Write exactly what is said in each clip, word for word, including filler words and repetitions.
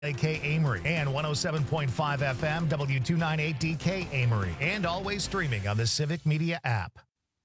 A K Amory and one oh seven point five F M W two ninety-eight D K Amory, and always streaming on the Civic Media app.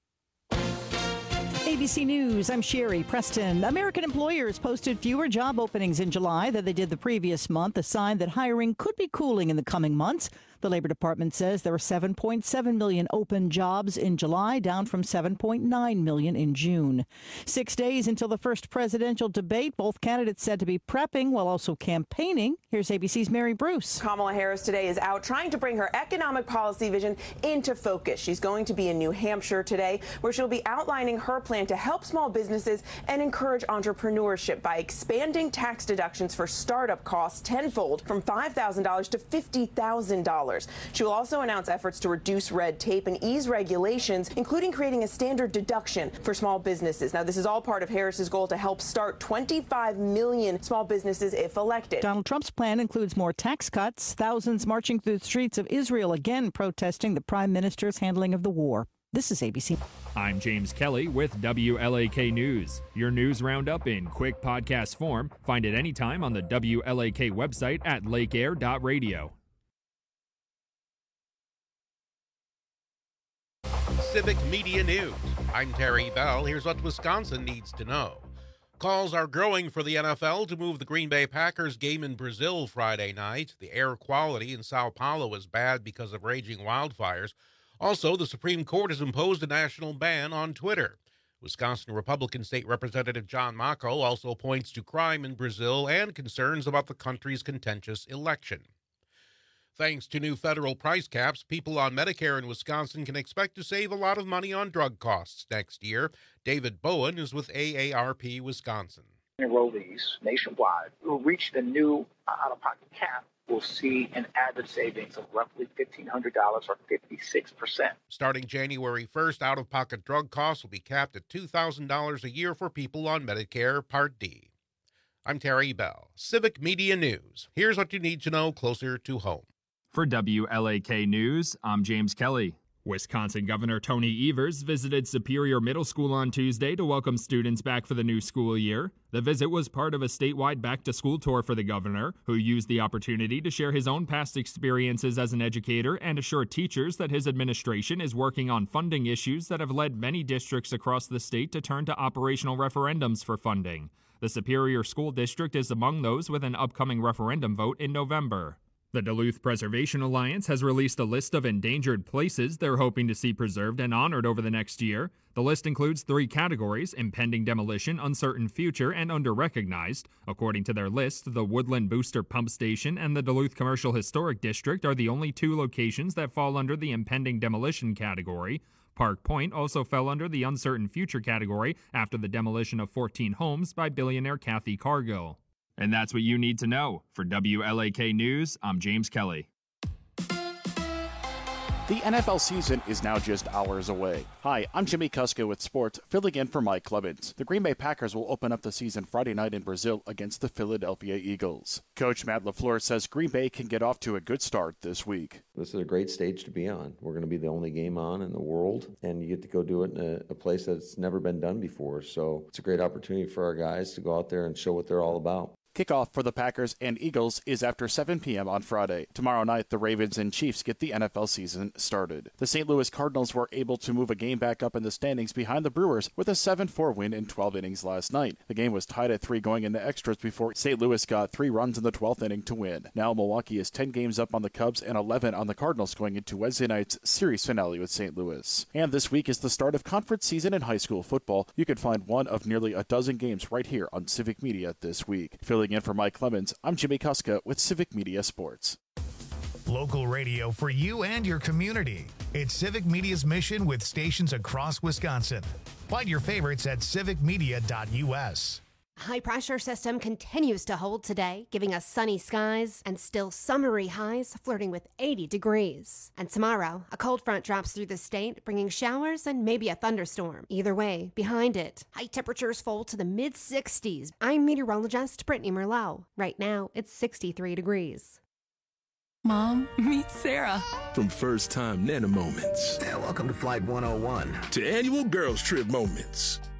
A B C News, I'm Sherry Preston. American employers posted fewer job openings in July than they did the previous month, a sign that hiring could be cooling in the coming months. The Labor Department says there were seven point seven million open jobs in July, down from seven point nine million in June. Six days until the first presidential debate, both candidates said to be prepping while also campaigning. Here's A B C's Mary Bruce. Kamala Harris today is out trying to bring her economic policy vision into focus. She's going to be in New Hampshire today, where she'll be outlining her plan to help small businesses and encourage entrepreneurship by expanding tax deductions for startup costs tenfold from five thousand dollars to fifty thousand dollars. She will also announce efforts to reduce red tape and ease regulations, including creating a standard deduction for small businesses. Now, this is all part of Harris's goal to help start twenty-five million small businesses if elected. Donald Trump's plan includes more tax cuts, thousands marching through the streets of Israel again protesting the prime minister's handling of the war. This is A B C. I'm James Kelly with W L A K News. Your news roundup in quick podcast form. Find it anytime on the W L A K website at lake air dot radio. Civic Media News. I'm Terry Bell. Here's what Wisconsin needs to know. Calls are growing for the N F L to move the Green Bay Packers game in Brazil Friday night. The air quality in Sao Paulo is bad because of raging wildfires. Also, the Supreme Court has imposed a national ban on Twitter. Wisconsin Republican State Representative John Mako also points to crime in Brazil and concerns about the country's contentious election. Thanks to new federal price caps, people on Medicare in Wisconsin can expect to save a lot of money on drug costs next year. David Bowen is with A A R P Wisconsin. Enrollees nationwide who reach the new out-of-pocket cap will see an average savings of roughly fifteen hundred dollars or fifty-six percent. Starting January first, out-of-pocket drug costs will be capped at two thousand dollars a year for people on Medicare Part D. I'm Terry Bell, Civic Media News. Here's what you need to know closer to home. For W L A K News, I'm James Kelly. Wisconsin Governor Tony Evers visited Superior Middle School on Tuesday to welcome students back for the new school year. The visit was part of a statewide back-to-school tour for the governor, who used the opportunity to share his own past experiences as an educator and assure teachers that his administration is working on funding issues that have led many districts across the state to turn to operational referendums for funding. The Superior School District is among those with an upcoming referendum vote in November. The Duluth Preservation Alliance has released a list of endangered places they're hoping to see preserved and honored over the next year. The list includes three categories: impending demolition, uncertain future, and underrecognized. According to their list, the Woodland Booster Pump Station and the Duluth Commercial Historic District are the only two locations that fall under the impending demolition category. Park Point also fell under the uncertain future category after the demolition of fourteen homes by billionaire Kathy Cargill. And that's what you need to know. For W L A K News, I'm James Kelly. The N F L season is now just hours away. Hi, I'm Jimmy Kuska with sports, filling in for Mike Clemens. The Green Bay Packers will open up the season Friday night in Brazil against the Philadelphia Eagles. Coach Matt LaFleur says Green Bay can get off to a good start this week. This is a great stage to be on. We're going to be the only game on in the world, and you get to go do it in a, a place that's never been done before. So it's a great opportunity for our guys to go out there and show what they're all about. Kickoff for the Packers and Eagles is after seven p.m. on Friday. Tomorrow night, the Ravens and Chiefs get the N F L season started. The Saint Louis Cardinals were able to move a game back up in the standings behind the Brewers with a seven four win in twelve innings last night. The game was tied at three going into extras before Saint Louis got three runs in the twelfth inning to win. Now Milwaukee is ten games up on the Cubs and eleven on the Cardinals going into Wednesday night's series finale with Saint Louis. And this week is the start of conference season in high school football. You can find one of nearly a dozen games right here on Civic Media this week. Filling in for Mike Clemens, I'm Jimmy Kuska with Civic Media Sports. Local radio for you and your community. It's Civic Media's mission with stations across Wisconsin. Find your favorites at civic media dot u s. High pressure system continues to hold today, giving us sunny skies and still summery highs flirting with eighty degrees. And tomorrow, a cold front drops through the state, bringing showers and maybe a thunderstorm. Either way, behind it, high temperatures fall to the mid sixties. I'm meteorologist Brittany Merlot. Right now, it's sixty-three degrees. Mom, meet Sarah. From first time Nana moments. Yeah, welcome to Flight one oh one. To annual girls trip moments.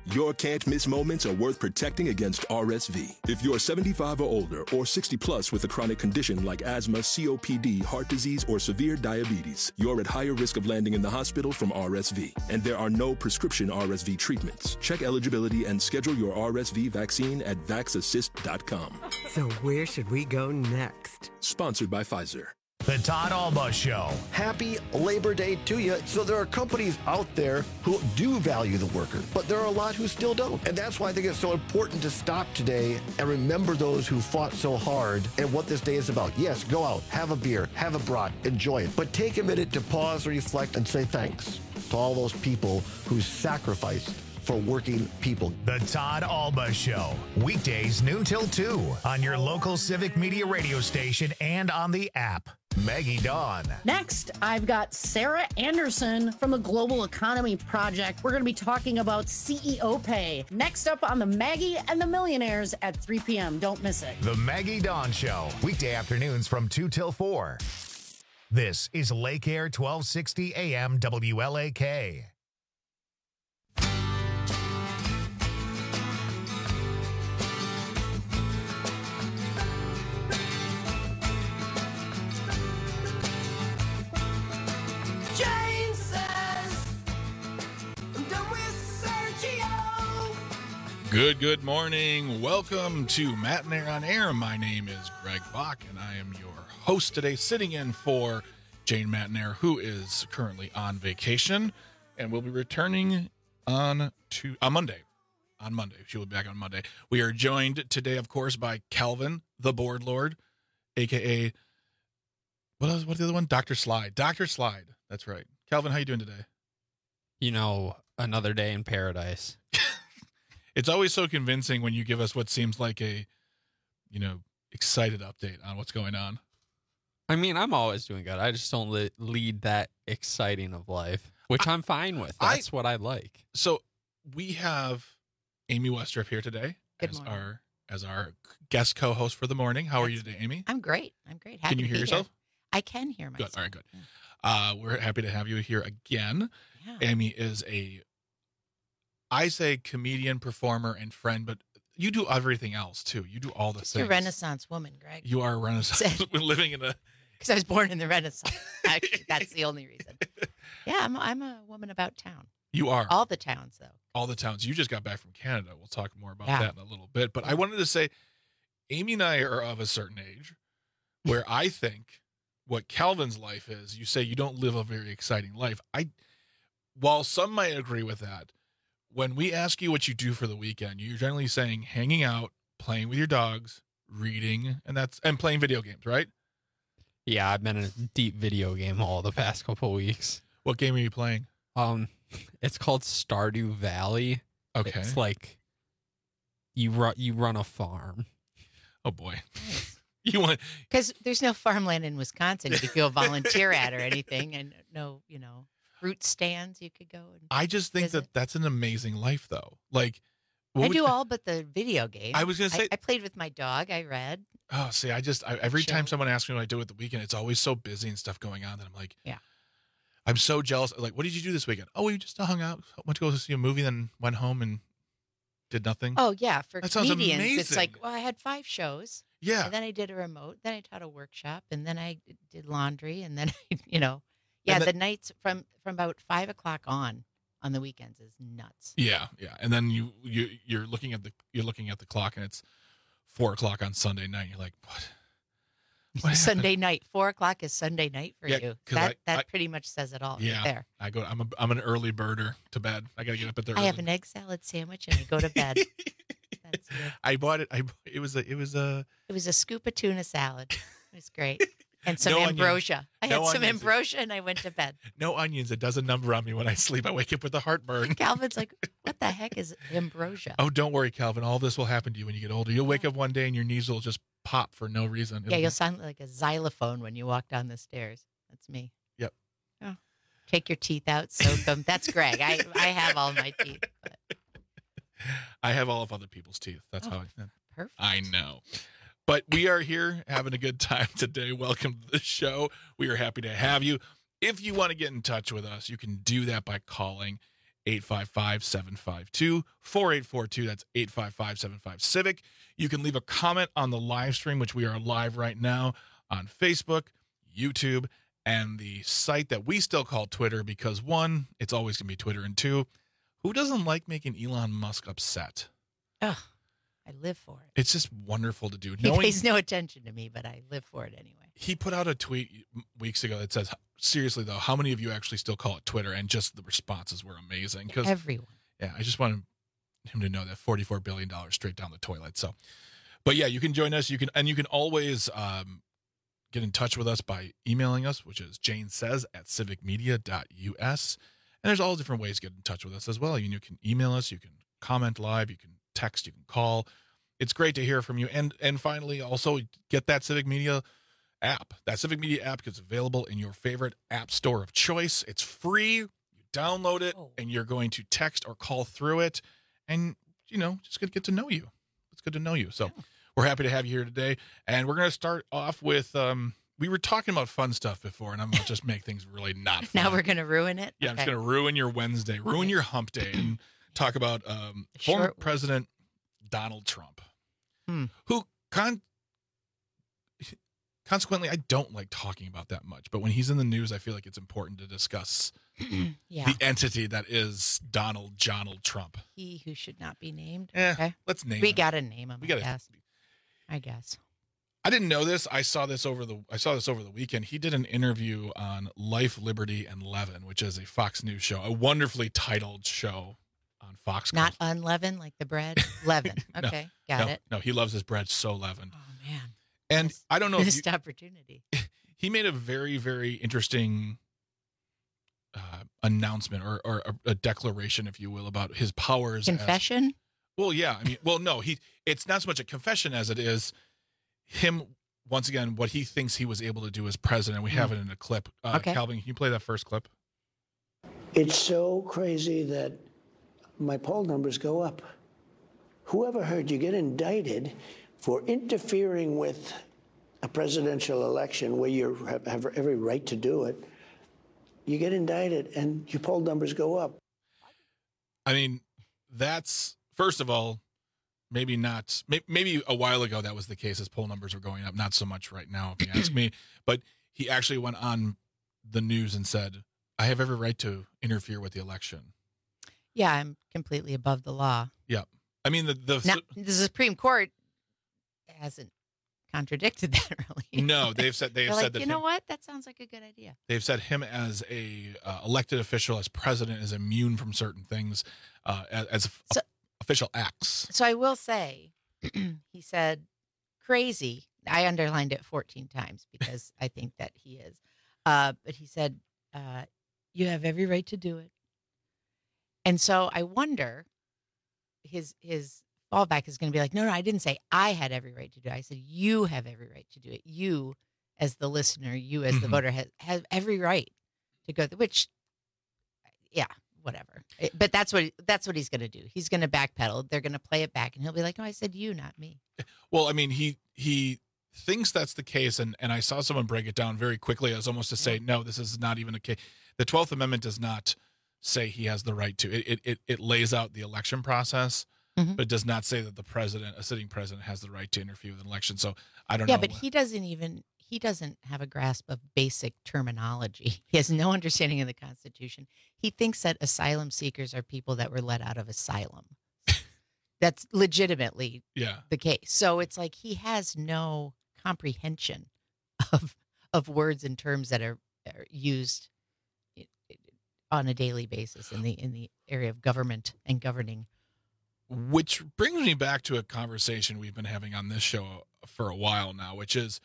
Your can't-miss moments are worth protecting against R S V. If you're seventy-five or older or sixty plus with a chronic condition like asthma, C O P D, heart disease, or severe diabetes, you're at higher risk of landing in the hospital from R S V. And there are no prescription R S V treatments. Check eligibility and schedule your R S V vaccine at vax assist dot com. So where should we go next? Sponsored by Pfizer. The Todd Alba Show. Happy Labor Day to you. So there are companies out there who do value the worker, but there are a lot who still don't. And that's why I think it's so important to stop today and remember those who fought so hard and what this day is about. Yes, go out, have a beer, have a brat, enjoy it. But take a minute to pause, reflect, and say thanks to all those people who sacrificed for working people. The Todd Alba Show. Weekdays noon till two on your local Civic Media radio station and on the app. Maggie Dawn. Next, I've got Sarah Anderson from the Global Economy Project. We're going to be talking about C E O pay. Next up on the Maggie and the Millionaires at three p.m. Don't miss it. The Maggie Dawn Show. Weekday afternoons from two till four. This is Lake Air twelve sixty A M W L A K. Good, good morning. Welcome to Matinee on Air. My name is Greg Bach, and I am your host today, sitting in for Jane Matinee, who is currently on vacation, and will be returning on to on Monday. On Monday. She will be back on Monday. We are joined today, of course, by Calvin, the Board Lord, a k a, what was, what's the other one? Doctor Slide. Doctor Slide. That's right. Calvin, how you doing today? You know, another day in paradise. It's always so convincing when you give us what seems like a, you know, excited update on what's going on. I mean, I'm always doing good. I just don't le- lead that exciting of life, which I, I'm fine with. That's I, what I like. So we have Amy Westrup here today good as morning. our as our guest co-host for the morning. How That's, are you today, Amy? I'm great. I'm great. Happy can you hear yourself? Here. I can hear myself. Good. All right, good. Yeah. Uh, we're happy to have you here again. Yeah. Amy is a I say comedian, performer, and friend, but you do everything else, too. You do all the Just things. You're a Renaissance woman, Greg. You are a Renaissance woman living in a... Because I was born in the Renaissance. Actually, that's the only reason. Yeah, I'm, I'm a woman about town. You are. All the towns, though. All the towns. You just got back from Canada. We'll talk more about yeah. that in a little bit. But I wanted to say, Amy and I are of a certain age where I think what Calvin's life is, you say you don't live a very exciting life. I, while some might agree with that, when we ask you what you do for the weekend, you're generally saying hanging out, playing with your dogs, reading, and that's and playing video games, right? Yeah, I've been in a deep video game all the past couple of weeks. What game are you playing? Um, it's called Stardew Valley. Okay, it's like you run you run a farm. Oh boy, you want because there's no farmland in Wisconsin you could go volunteer at or anything, and no, you know. Fruit stands you could go and I just think visit. that that's an amazing life, though. Like, I do all but the video game. I was going to say, I, I played with my dog. I read. Oh, see, I just, I, every Chill. time someone asks me what I do at the weekend, it's always so busy and stuff going on that I'm like, yeah, I'm so jealous. Like, what did you do this weekend? Oh, we just hung out, went to go see a movie, then went home and did nothing. Oh, yeah. For that comedians, sounds it's like, well, I had five shows. Yeah. And then I did a remote. Then I taught a workshop. And then I did laundry. And then, I, you know. Yeah, then, the nights from, from about five o'clock on on the weekends is nuts. Yeah, yeah, and then you you you're looking at the you're looking at the clock and it's four o'clock on Sunday night. You're like, what? what Sunday night, four o'clock is Sunday night for yeah, you. That I, that I, pretty much says it all. Yeah, right there. I go. I'm a I'm an early birder to bed. I got to get up at the. I have an egg salad sandwich and I go to bed. That's it. I bought it. I it was a it was a it was a scoop of tuna salad. It was great. And some no ambrosia. Onions. I had no some onions. ambrosia and I went to bed. No onions. It does a number on me when I sleep. I wake up with a heartburn. Calvin's like, what the heck is ambrosia? Oh, don't worry, Calvin. All this will happen to you when you get older. You'll wake up one day and your knees will just pop for no reason. It'll yeah, you'll be... sound like a xylophone when you walk down the stairs. That's me. Yep. Oh. Take your teeth out, soak them. That's Greg. I, I have all my teeth. But... I have all of other people's teeth. That's oh, how I. Perfect. I know. But we are here having a good time today. Welcome to the show. We are happy to have you. If you want to get in touch with us, you can do that by calling eight five five, seven five two, four eight four two. That's eight five five, seven five Civic. You can leave a comment on the live stream, which we are live right now on Facebook, YouTube, and the site that we still call Twitter because, one, it's always going to be Twitter, and two, who doesn't like making Elon Musk upset? Ugh, I live for it. It's just wonderful to do. He Knowing, pays no attention to me, but I live for it anyway. He put out a tweet weeks ago that says, seriously, though, how many of you actually still call it Twitter? And just the responses were amazing. Cause, Everyone. Yeah, I just wanted him to know that forty-four billion dollars straight down the toilet. So, but yeah, you can join us. You can, and you can always um, get in touch with us by emailing us, which is Jane says at civic media dot u s. And there's all different ways to get in touch with us as well. You, you can email us, you can comment live, you can text, you can call. It's great to hear from you. And and finally, also get that Civic Media app. That Civic Media app is available in your favorite app store of choice. It's free. You download it, oh. and you're going to text or call through it. And, you know, just going to get to know you. It's good to know you. So yeah. We're happy to have you here today. And we're going to start off with, um, we were talking about fun stuff before, and I'm going to just make things really not fun. Now we're going to ruin it? Yeah, okay. I'm just going to ruin your Wednesday, ruin okay. your hump day, and talk about um, former Short President Donald Trump, hmm. who con- consequently, I don't like talking about that much. But when he's in the news, I feel like it's important to discuss yeah. the entity that is Donald Donald Trump. He who should not be named. Eh, okay. Let's name we him. We got to name him, we gotta, I guess. I guess. I didn't know this. I saw this over the I saw this over the weekend. He did an interview on Life, Liberty, and Levin, which is a Fox News show, a wonderfully titled show on Fox. Not unleavened like the bread? Levin. Okay, no, got no, it. No, he loves his bread so leavened. Oh, man. And missed, I don't know missed if you, opportunity. He made a very, very interesting uh, announcement or, or a, a declaration, if you will, about his powers. Confession? As, well, yeah. I mean, well, no, he. It's not so much a confession as it is him, once again, what he thinks he was able to do as president. We mm. have it in a clip. Uh, okay. Calvin, can you play that first clip? It's so crazy that my poll numbers go up. Whoever heard you get indicted for interfering with a presidential election where you have, have every right to do it? You get indicted and your poll numbers go up. I mean, that's, first of all, maybe not, maybe a while ago that was the case. His poll numbers were going up. Not so much right now, if you ask me. But he actually went on the news and said, I have every right to interfere with the election. Yeah, I'm completely above the law. Yeah. I mean, the, the, now, the Supreme Court hasn't contradicted that really. No, they've said, they've like, said that. You know him, what? That sounds like a good idea. They've said him as a uh, elected official, as president, is immune from certain things uh, as, as so, official acts. So I will say, he said crazy. I underlined it fourteen times because I think that he is. Uh, but he said, uh, you have every right to do it. And so I wonder, his his fallback is going to be like, no, no, I didn't say I had every right to do it. I said, you have every right to do it. You, as the listener, you as the mm-hmm. voter, has, have every right to go, th- which, yeah, whatever. But that's what that's what he's going to do. He's going to backpedal. They're going to play it back, and he'll be like, no, I said you, not me. Well, I mean, he he thinks that's the case, and, and I saw someone break it down very quickly as almost to say, no, this is not even a case. The twelfth Amendment does not say he has the right to. It it it lays out the election process, mm-hmm. but it does not say that the president, a sitting president, has the right to interfere with an election. So I don't yeah, know. Yeah, but he doesn't even, he doesn't have a grasp of basic terminology. He has no understanding of the Constitution. He thinks that asylum seekers are people that were let out of asylum. That's legitimately yeah. the case. So it's like he has no comprehension of of words and terms that are, are used on a daily basis in the in the area of government and governing. Which brings me back to a conversation we've been having on this show for a while now, which is,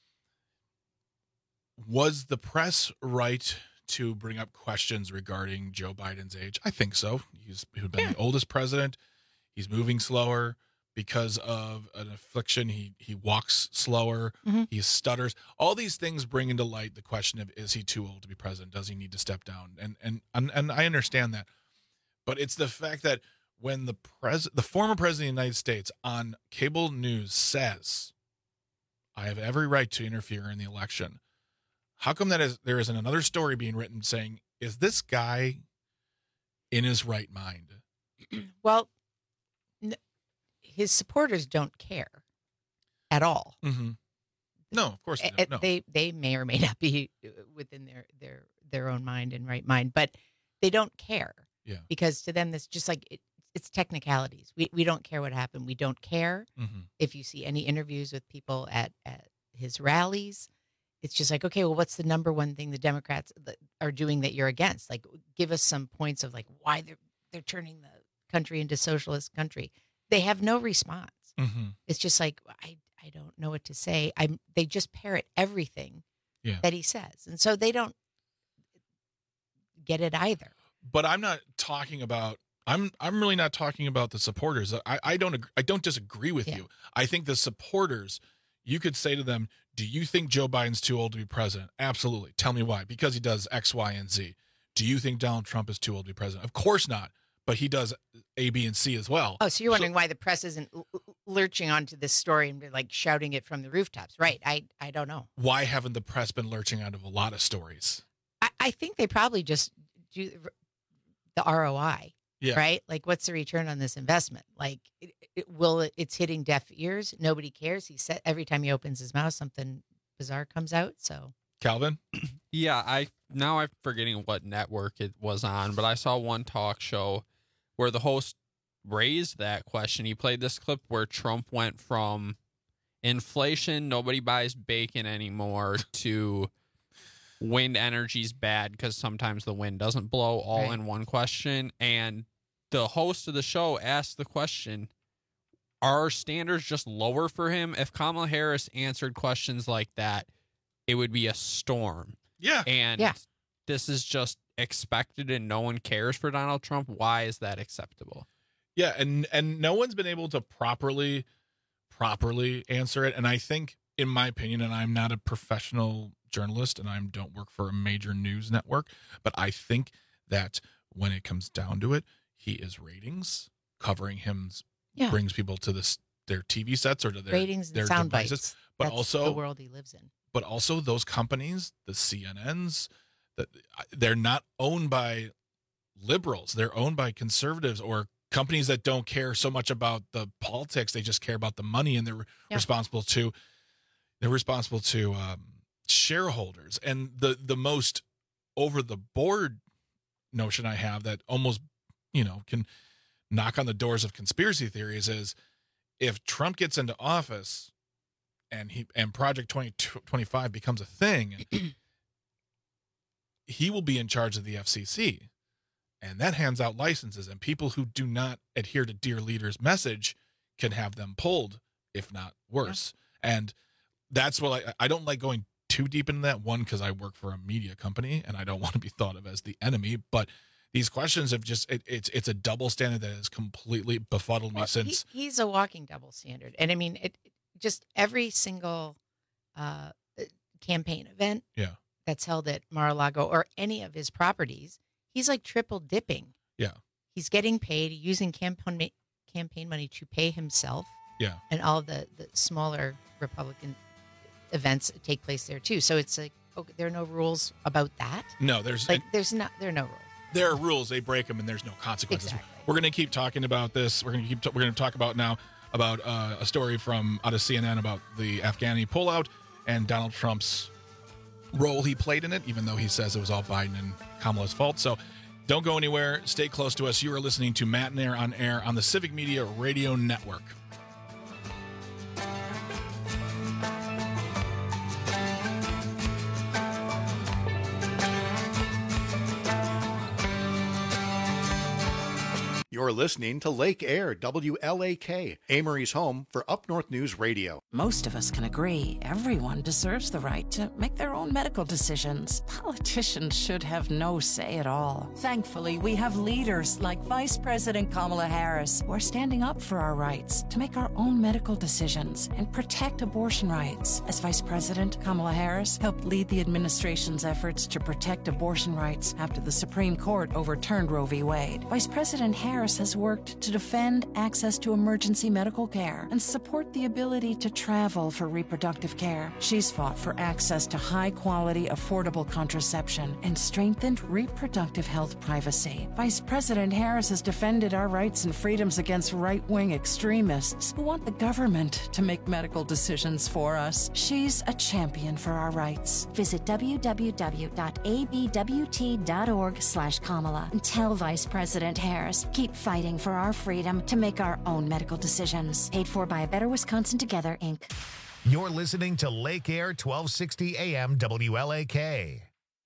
was the press right to bring up questions regarding Joe Biden's age? I think so. He's, he's been yeah. the oldest president. He's moving slower because of an affliction. He he walks slower. Mm-hmm. He stutters. All these things bring into light the question of, is he too old to be president? Does he need to step down? And and and, and I understand that. But it's the fact that when the pres the former president of the United States on cable news says, I have every right to interfere in the election, how come that is there isn't another story being written saying, is this guy in his right mind? Well, n- his supporters don't care at all. Mm-hmm. No, of course they don't. No. They they may or may not be within their their their own mind and right mind, but they don't care. Yeah. Because to them, this just like it, it's technicalities. We we don't care what happened. We don't care mm-hmm. if you see any interviews with people at at his rallies. It's just like, okay, well, what's the number one thing the Democrats are doing that you're against? Like, give us some points of like why they're they're turning the country into socialist country. They have no response. Mm-hmm. It's just like I. I don't know what to say. I'm. They just parrot everything yeah. that he says, and so they don't get it either. But I'm not talking about. I'm. I'm really not talking about the supporters. I. I don't. Agree, I don't disagree with yeah. you. I think the supporters. You could say to them, "Do you think Joe Biden's too old to be president?" Absolutely. Tell me why. Because he does X, Y, and Z. Do you think Donald Trump is too old to be president? Of course not. But he does A, B, and C as well. Oh, so you're wondering so, why the press isn't l- lurching onto this story and like shouting it from the rooftops, right? I I don't know. Why haven't the press been lurching out of a lot of stories? I, I think they probably just do the R O I, yeah. right? Like, what's the return on this investment? Like, it, it, will it, it's hitting deaf ears. Nobody cares. He said every time he opens his mouth, something bizarre comes out. So, Calvin, yeah, I now I'm forgetting what network it was on, but I saw one talk show where the host raised that question. He played this clip where Trump went from inflation, nobody buys bacon anymore, to wind energy's bad because sometimes the wind doesn't blow, all right. in one question. And the host of the show asked the question, are standards just lower for him? If Kamala Harris answered questions like that, it would be a storm. Yeah. And yeah. this is just expected and no one cares for Donald Trump. Why is that acceptable? Yeah, and and no one's been able to properly properly answer it. And I think, in my opinion, and I'm not a professional journalist and I don't work for a major news network, but I think that when it comes down to it, he is ratings. Covering him yeah. brings people to this their T V sets or to their ratings and their sound devices. bites. But That's also the world he lives in. But also those companies, the C N Ns, that they're not owned by liberals. They're owned by conservatives or companies that don't care so much about the politics. They just care about the money, and they're yeah. responsible to they're responsible to um, shareholders. And the the most over the board notion I have that almost you know can knock on the doors of conspiracy theories is if Trump gets into office and he and Project twenty twenty-five becomes a thing. He will be in charge of the F C C, and that hands out licenses, and people who do not adhere to Dear Leader's message can have them pulled, if not worse. Yeah. And that's what I, I don't like going too deep into that, one, because I work for a media company and I don't want to be thought of as the enemy, but these questions have just, it, it's it's a double standard that has completely befuddled me well, since. He, he's a walking double standard. And I mean, it just every single uh, campaign event. Yeah. That's held at Mar-a-Lago or any of his properties, he's like triple dipping. Yeah. He's getting paid, using campaign campaign money to pay himself. Yeah. And all the, the smaller Republican events take place there too. So it's like, okay, there are no rules about that. No, there's like, there's not, there are no rules. There are rules, they break them, and there's no consequences. Exactly. We're going to keep talking about this. We're going to keep, t- we're going to talk about now about uh, a story from out of C N N about the Afghani pullout and Donald Trump's role he played in it, even though he says it was all Biden and Kamala's fault. So don't go anywhere. Stay close to us. You are listening to Matt and Air on Air on the Civic Media Radio Network. You're listening to Lake Air, W L A K, Amory's home for Up North News Radio. Most of us can agree everyone deserves the right to make their own medical decisions. Politicians should have no say at all. Thankfully, we have leaders like Vice President Kamala Harris who are standing up for our rights to make our own medical decisions and protect abortion rights. As Vice President, Kamala Harris helped lead the administration's efforts to protect abortion rights after the Supreme Court overturned Roe v. Wade. Vice President Harris Harris has worked to defend access to emergency medical care and support the ability to travel for reproductive care. She's fought for access to high-quality, affordable contraception and strengthened reproductive health privacy. Vice President Harris has defended our rights and freedoms against right-wing extremists who want the government to make medical decisions for us. She's a champion for our rights. Visit w w w dot a b w t dot org slash Kamala and tell Vice President Harris, keep fighting for our freedom to make our own medical decisions. Paid for by A Better Wisconsin Together, Incorporated. You're listening to Lake Air twelve sixty A M W L A K.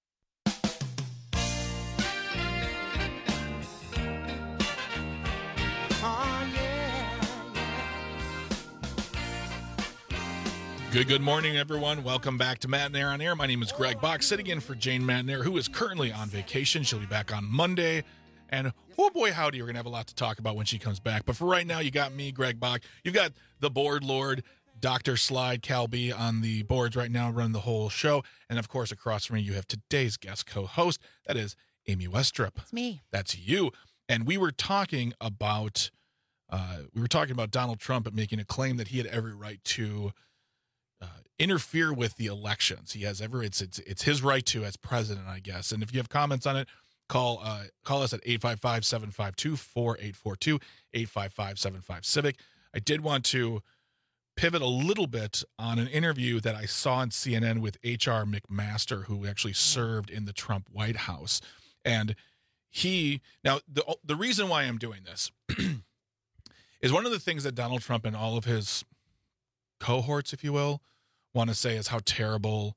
Good, good morning, everyone. Welcome back to Matt and Air on Air. My name is Greg Bach, sitting in for Jane Matnair, who is currently on vacation. She'll be back on Monday. And, oh boy, howdy, we're going to have a lot to talk about when she comes back. But for right now, you got me, Greg Bach. You've got the board lord, Doctor Slide Calby, on the boards right now, running the whole show. And, of course, across from me, you have today's guest co-host. That is Amy Westrup. It's me. That's you. And we were talking about, uh, we were talking about Donald Trump making a claim that he had every right to Uh, interfere with the elections. He has ever it's it's it's his right to as president, I guess. And if you have comments on it, call uh, call us at eight five five, seven five two, four eight four two, eight five five, seven five Civic. I did want to pivot a little bit on an interview that I saw on C N N with H R McMaster, who actually served in the Trump White House. And he now the the reason why I'm doing this is one of the things that Donald Trump and all of his cohorts, if you will, want to say is how terrible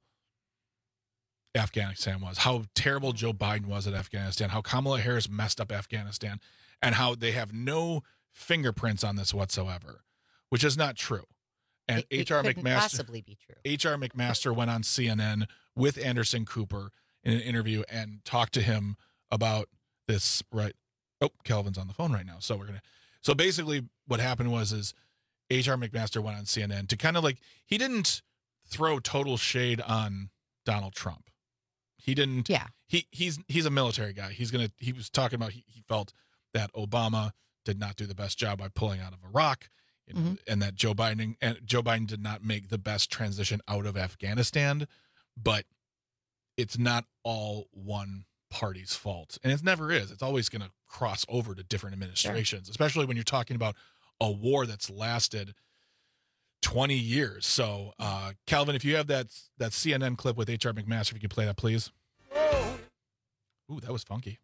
Afghanistan was, how terrible Joe Biden was at Afghanistan, how Kamala Harris messed up Afghanistan, and how they have no fingerprints on this whatsoever, which is not true. And It- it H R couldn't McMaster possibly be true. H R McMaster went on C N N with Anderson Cooper in an interview and talked to him about this. Right? Oh, Kelvin's on the phone right now, so we're gonna. So basically, what happened was is H R McMaster went on C N N to kind of like, he didn't throw total shade on Donald Trump. He didn't. Yeah. He he's he's a military guy. He's gonna. He was talking about he, he felt that Obama did not do the best job by pulling out of Iraq, you know, Mm-hmm. and that Joe Biden and Joe Biden did not make the best transition out of Afghanistan. But it's not all one party's fault, and it never is. It's always going to cross over to different administrations, Sure. especially when you're talking about a war that's lasted twenty years. So, uh, Calvin, if you have that that C N N clip with H R McMaster, if you could play that, please. Ooh, that was funky.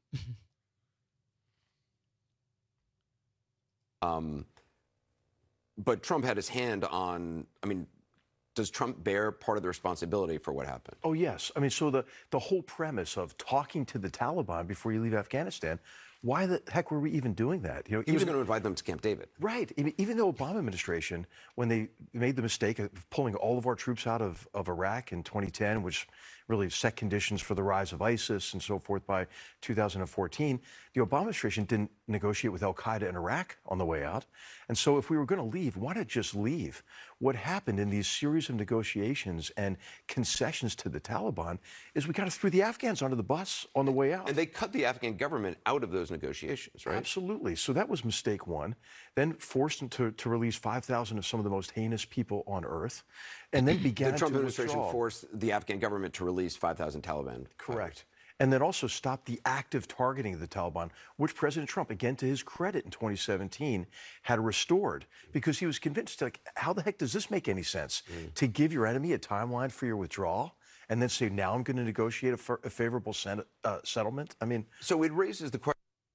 Um, but Trump had his hand on, I mean, does Trump bear part of the responsibility for what happened? Oh, yes. I mean, so the, the whole premise of talking to the Taliban before you leave Afghanistan, why the heck were we even doing that? You know, He was going to invite them to Camp David. Right. Even, even the Obama administration, when they made the mistake of pulling all of our troops out of, of Iraq in twenty ten, which really set conditions for the rise of ISIS and so forth by two thousand fourteen, the Obama administration didn't negotiate with al-Qaeda in Iraq on the way out. And so if we were going to leave, why not just leave? What happened in these series of negotiations and concessions to the Taliban is we kind of threw the Afghans under the bus on the way out. And they cut the Afghan government out of those negotiations, right? Absolutely. So that was mistake one. Then forced them to, to release five thousand of some of the most heinous people on earth. And then began The Trump to administration withdraw. forced the Afghan government to release five thousand Taliban. Correct. And then also stop the active targeting of the Taliban, which President Trump, again to his credit in twenty seventeen, had restored because he was convinced, like, how the heck does this make any sense? Mm. To give your enemy a timeline for your withdrawal and then say, now I'm going to negotiate a, f- a favorable sen- uh, settlement? I mean... So it raises the question...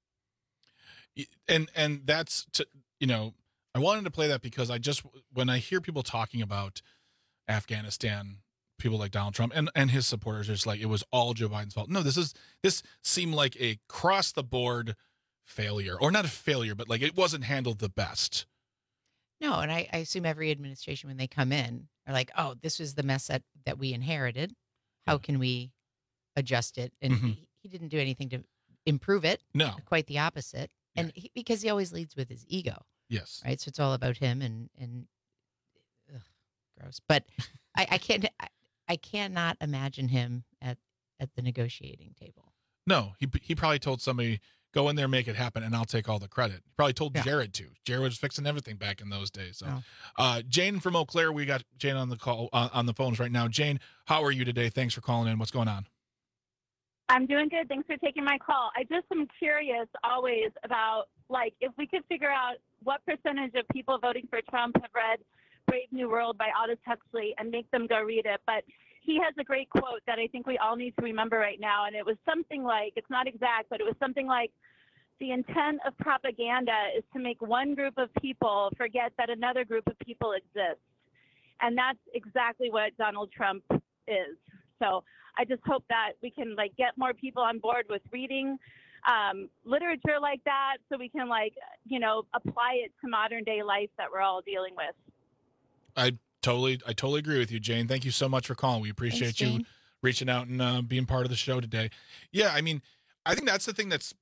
And, and that's, to, you know, I wanted to play that because I just, when I hear people talking about Afghanistan, people like Donald Trump and, and his supporters, it's like it was all Joe Biden's fault. No, this is this seemed like a cross the board failure, or not a failure, but like it wasn't handled the best. No, and I, I assume every administration when they come in are like, oh, this was the mess that, that we inherited. How can we adjust it? And Mhm. he, he didn't do anything to improve it. No. Quite the opposite. And he, because he always leads with his ego. Yes. Right. So it's all about him and, and ugh, gross. But I, I can't, I, I cannot imagine him at, at the negotiating table. No, he he probably told somebody, Go in there, make it happen, and I'll take all the credit. He probably told Yeah. Jared to. Jared was fixing everything back in those days. So, Oh. uh, Jane from Eau Claire, we got Jane on the call uh, on the phones right now. Jane, how are you today? Thanks for calling in. What's going on? I'm doing good. Thanks for taking my call. I just am curious always about, like, if we could figure out what percentage of people voting for Trump have read Brave New World by Aldous Huxley and make them go read it. But he has a great quote that I think we all need to remember right now. And it was something like, it's not exact, but it was something like, the intent of propaganda is to make one group of people forget that another group of people exists. And that's exactly what Donald Trump is. So I just hope that we can like get more people on board with reading um, literature like that, so we can like, you know, apply it to modern day life that we're all dealing with. I totally, I totally agree with you, Jane. Thank you so much for calling. We appreciate Thanks, you Jane. reaching out and uh, being part of the show today. Yeah, I mean, I think that's the thing that's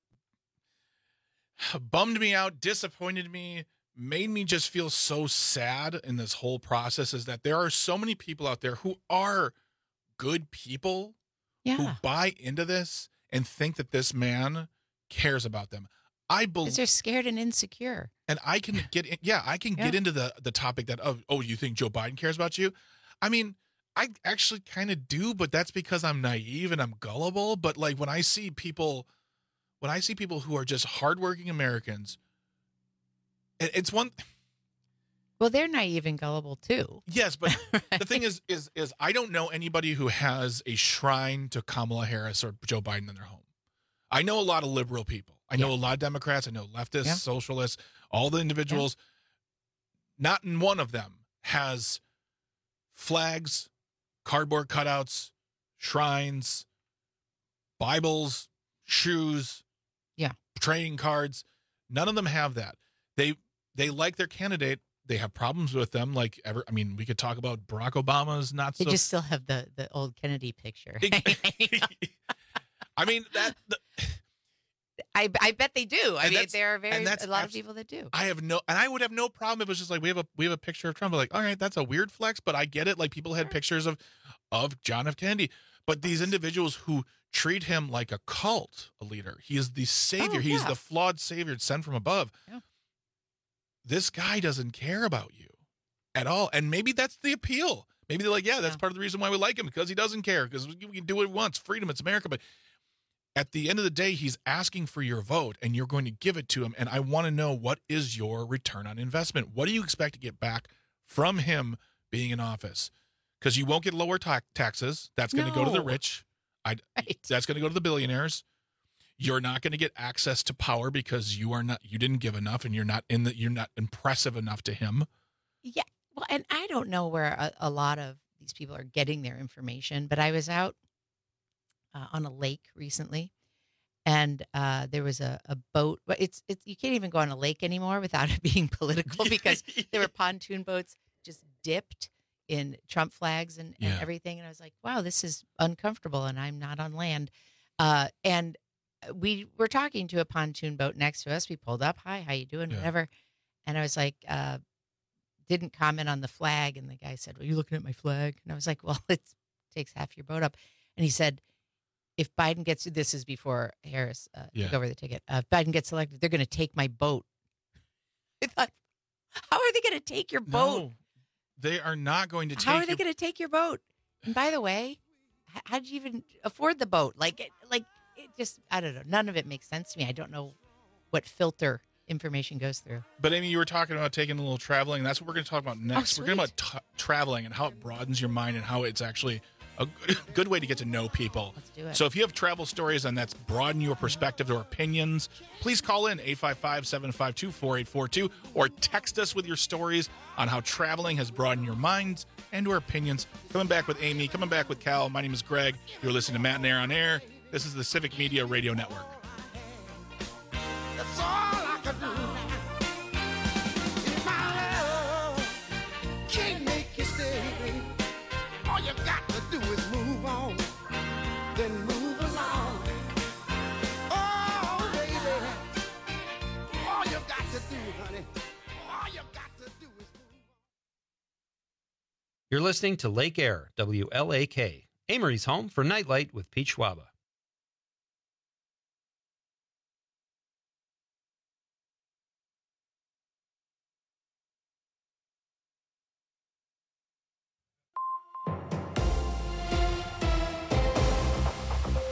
bummed me out, disappointed me, made me just feel so sad in this whole process is that there are so many people out there who are good people Yeah. who buy into this and think that this man cares about them. I believe Because they're scared and insecure. and I can get in, yeah, I can get Yeah. into the the topic that oh, oh, you think Joe Biden cares about you? I mean, I actually kind of do, but that's because I'm naive and I'm gullible. But like when I see people, when I see people who are just hardworking Americans, it, it's one. Well, they're naive and gullible too. Yes, but the thing is, is, is I don't know anybody who has a shrine to Kamala Harris or Joe Biden in their home. I know a lot of liberal people. I know Yeah. a lot of Democrats. I know leftists, Yeah. socialists, all the individuals. Not in one of them has flags, cardboard cutouts, shrines, Bibles, shoes, Yeah. trading cards. None of them have that. They they like their candidate. They have problems with them. Like ever, I mean, we could talk about Barack Obama's not They so. just still have the, the old Kennedy picture. I mean that. The, I, I bet they do. I And mean, that's- there are very and that's a lot of abs- people that do. I have no, and I would have no problem if it was just like we have a we have a picture of Trump. Like, all right, that's a weird flex, but I get it. Like people had pictures of of John F. Kennedy, but these individuals who treat him like a cult, a leader. He is the savior. Oh, He's yeah. the flawed savior sent from above. Yeah. This guy doesn't care about you at all, and maybe that's the appeal. Maybe they're like, yeah, that's Yeah. part of the reason why we like him because he doesn't care because we can do it once. Freedom, it's America, but. At the end of the day, he's asking for your vote and you're going to give it to him. And I want to know, what is your return on investment? What do you expect to get back from him being in office? Because you won't get lower ta- taxes. That's going to go to the No. rich. I, Right. That's going to go to the billionaires. You're not going to get access to power because you are not, you didn't give enough and you're not in the, you're not impressive enough to him. Yeah. Well, and I don't know where a, a lot of these people are getting their information, but I was out uh, on a lake recently, and uh, there was a, a boat. But it's it's you can't even go on a lake anymore without it being political because there were pontoon boats just dipped in Trump flags and, and Yeah. everything. And I was like, wow, this is uncomfortable, and I'm not on land. Uh, and we were talking to a pontoon boat next to us. We pulled up. Hi, how you doing? Yeah. Whatever. And I was like, uh, didn't comment on the flag. And the guy said, well, you looking at my flag? And I was like, well, it takes half your boat up. And he said, if Biden gets, this is before Harris uh, Yeah. took over the ticket. Uh, if Biden gets elected, they're going to take my boat. I thought, how are they going to take your boat? No, they are not going to take How are they your- going to take your boat? And by the way, h- how did you even afford the boat? Like, it, like it just, I don't know. None of it makes sense to me. I don't know what filter information goes through. But Amy, you were talking about taking a little traveling. And that's what we're going to talk about next. Oh, we're going to talk about t- traveling and how it broadens your mind and how it's actually a good, good way to get to know people. Let's do it. So if you have travel stories and that's broaden your perspective or opinions, please call in eight five five, seven five two, four eight four two or text us with your stories on how traveling has broadened your minds and your opinions. Coming back with Amy, coming back with Cal. My name is Greg. You're listening to Matt and Air on Air. This is the Civic Media Radio Network. That's all I can do. If my love can't make you stay, all you got to do is move on, then move along. Oh, baby, all you got to do, honey, all you got to do is move on. You're listening to Lake Air, W L A K, Amory's home for Nightlight with Pete Schwaba.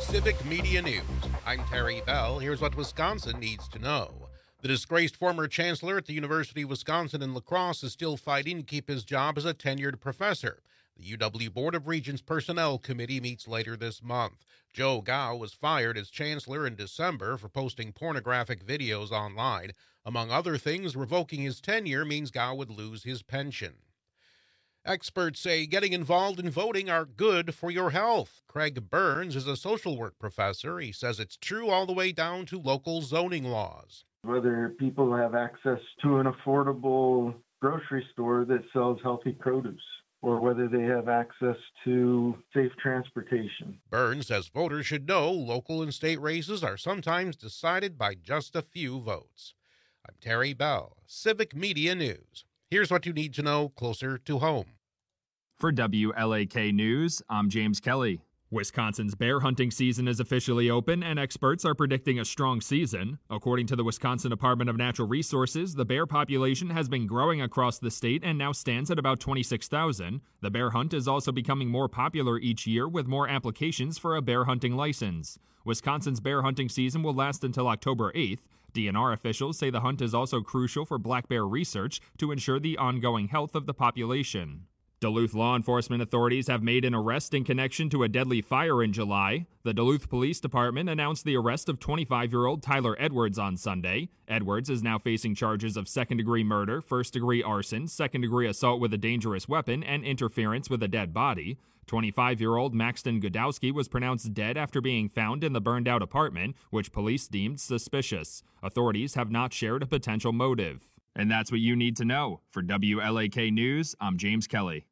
Civic Media News. I'm Terry Bell. Here's what Wisconsin needs to know. The disgraced former chancellor at the University of Wisconsin in La Crosse is still fighting to keep his job as a tenured professor. The U W Board of Regents Personnel Committee meets later this month. Joe Gao was fired as chancellor in December for posting pornographic videos online. Among other things, revoking his tenure means Gao would lose his pension. Experts say getting involved in voting are good for your health. Craig Burns is a social work professor. He says it's true all the way down to local zoning laws. Whether people have access to an affordable grocery store that sells healthy produce, or whether they have access to safe transportation. Burns says voters should know local and state races are sometimes decided by just a few votes. I'm Terry Bell, Civic Media News. Here's what you need to know closer to home. For W L A K News, I'm James Kelly. Wisconsin's bear hunting season is officially open, and experts are predicting a strong season. According to the Wisconsin Department of Natural Resources, the bear population has been growing across the state and now stands at about twenty-six thousand. The bear hunt is also becoming more popular each year, with more applications for a bear hunting license. Wisconsin's bear hunting season will last until October eighth. D N R officials say the hunt is also crucial for black bear research to ensure the ongoing health of the population. Duluth law enforcement authorities have made an arrest in connection to a deadly fire in July. The Duluth Police Department announced the arrest of twenty-five-year-old Tyler Edwards on Sunday. Edwards is now facing charges of second-degree murder, first-degree arson, second-degree assault with a dangerous weapon, and interference with a dead body. twenty-five-year-old Maxton Godowski was pronounced dead after being found in the burned-out apartment, which police deemed suspicious. Authorities have not shared a potential motive. And that's what you need to know. For W L A K News, I'm James Kelly.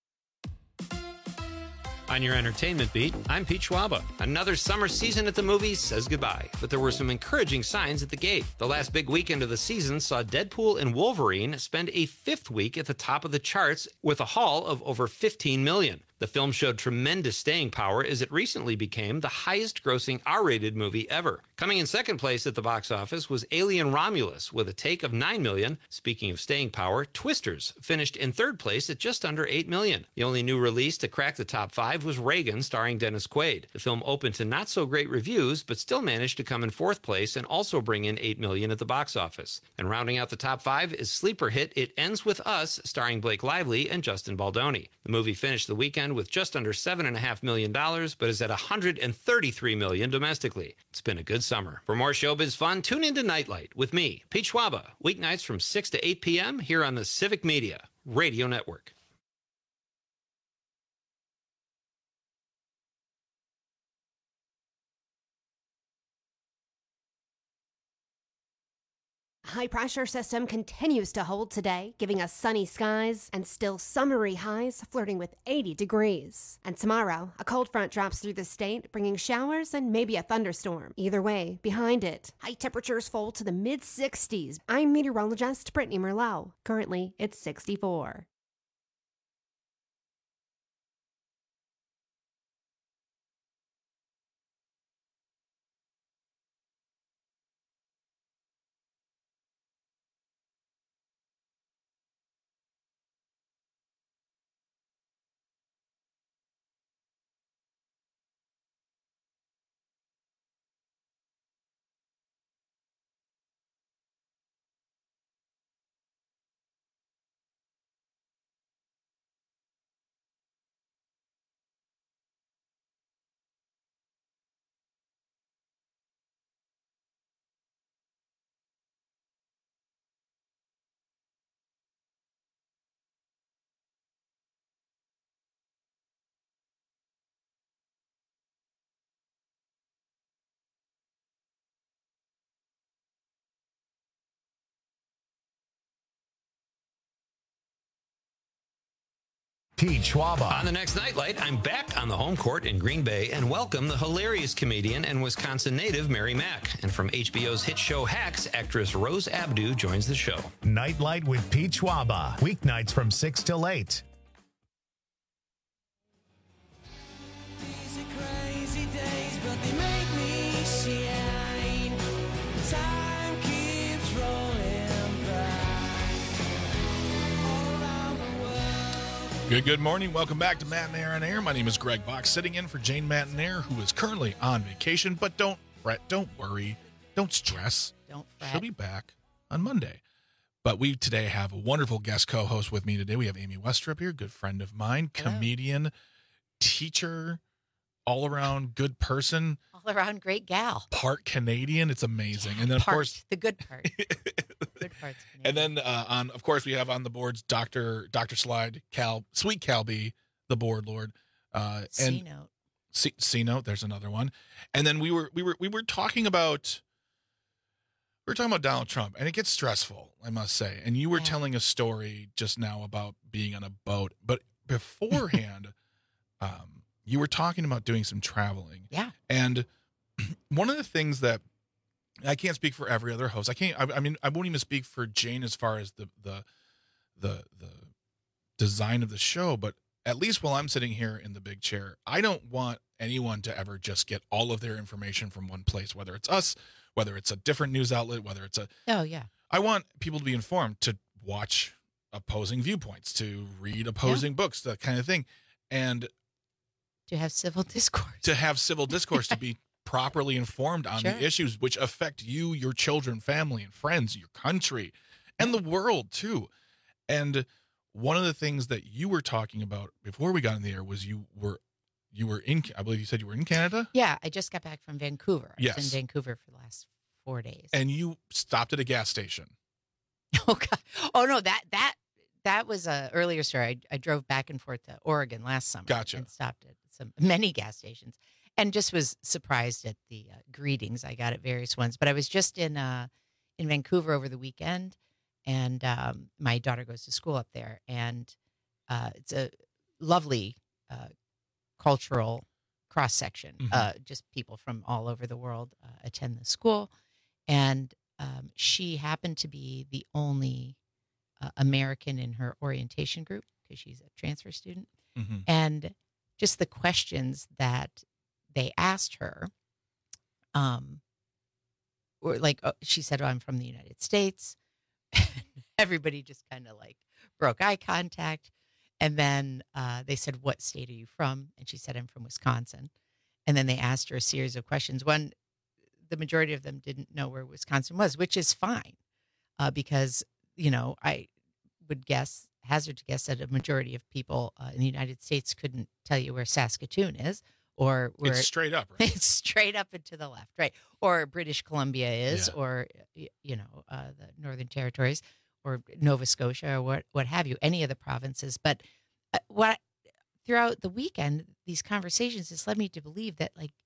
On your entertainment beat, I'm Pete Schwaba. Another summer season at the movies says goodbye, but there were some encouraging signs at the gate. The last big weekend of the season saw Deadpool and Wolverine spend a fifth week at the top of the charts with a haul of over fifteen million dollars. The film showed tremendous staying power as it recently became the highest-grossing R-rated movie ever. Coming in second place at the box office was Alien Romulus with a take of nine million dollars. Speaking of staying power, Twisters finished in third place at just under eight million dollars. The only new release to crack the top five was Reagan, starring Dennis Quaid. The film opened to not-so-great reviews, but still managed to come in fourth place and also bring in eight million dollars at the box office. And rounding out the top five is sleeper hit It Ends With Us, starring Blake Lively and Justin Baldoni. The movie finished the weekend with just under seven point five million dollars, but is at one hundred thirty-three million dollars domestically. It's been a good summer. For more showbiz fun, tune into Nightlight with me, Pete Schwaba, weeknights from six to eight p.m. here on the Civic Media Radio Network. High-pressure system continues to hold today, giving us sunny skies and still summery highs flirting with eighty degrees. And tomorrow, a cold front drops through the state, bringing showers and maybe a thunderstorm. Either way, behind it, high temperatures fall to the mid-sixties. I'm meteorologist Brittany Merlot. Currently, it's sixty-four. Pete Schwaba. On the next Nightlight, I'm back on the home court in Green Bay and welcome the hilarious comedian and Wisconsin native Mary Mack. And from H B O's hit show Hacks, actress Rose Abdoo joins the show. Nightlight with Pete Schwaba. Weeknights from six till eight. These are crazy days, but they make me shine. Time keeps rolling by. All around the world, Good, good morning. Welcome back to Matt and Aaron Air. My name is Greg Bach, sitting in for Jane Matanair, who is currently on vacation. But don't fret, don't worry, don't stress. Don't fret. She'll be back on Monday. But we today have a wonderful guest co-host with me today. We have Amy Westrup here, good friend of mine, Hello. comedian, teacher, all-around good person. All around great gal. Part Canadian. It's amazing. And then, of Part, course, the good part. Good parts. and then uh, on, of course, we have on the boards Doctor Doctor Slide, Cal, Sweet Cal B, the board lord. Uh, and C-note. C, C note. There's another one. And then we were we were we were talking about we were talking about Donald Trump, and it gets stressful, I must say. And you were Yeah. telling a story just now about being on a boat, but beforehand, um, you were talking about doing some traveling. Yeah. And one of the things that I can't speak for every other host. I can't. I, I mean, I won't even speak for Jane as far as the the the the design of the show. But at least while I'm sitting here in the big chair, I don't want anyone to ever just get all of their information from one place. Whether it's us, whether it's a different news outlet, whether it's a. Oh yeah. I want people to be informed, to watch opposing viewpoints, to read opposing yeah. books, that kind of thing, and to have civil discourse. To have civil discourse, to be properly informed on Sure. the issues which affect you, your children, family, and friends, your country, and the world too. And one of the things that you were talking about before we got in the air was you were you were in, I believe you said you were in Canada? Yeah, I just got back from Vancouver. I Yes. was in Vancouver for the last four days. And you stopped at a gas station. Oh God! Oh no, that that that was a earlier story. I, I drove back and forth to Oregon last summer. Gotcha. And stopped at some many gas stations, and just was surprised at the uh, greetings I got at various ones. But I was just in uh, in Vancouver over the weekend, and um, my daughter goes to school up there, and uh, it's a lovely uh, cultural cross section. Mhm. Uh, just people from all over the world uh, attend the school, and um, she happened to be the only uh, American in her orientation group because she's a transfer student, Mhm. and just the questions that they asked her, um, were like, oh, she said, oh, I'm from the United States. Everybody just kind of like broke eye contact. And then uh, they said, what state are you from? And she said, I'm from Wisconsin. And then they asked her a series of questions. One, the majority of them didn't know where Wisconsin was, which is fine uh, because, you know, I would guess, hazard to guess that a majority of people uh, in the United States couldn't tell you where Saskatoon is or where It's straight up, right? it's straight up and to the left, right? Or British Columbia is, Yeah. or, y- you know, uh, the Northern Territories or Nova Scotia or what, what have you, any of the provinces. But uh, what throughout the weekend, these conversations just led me to believe that like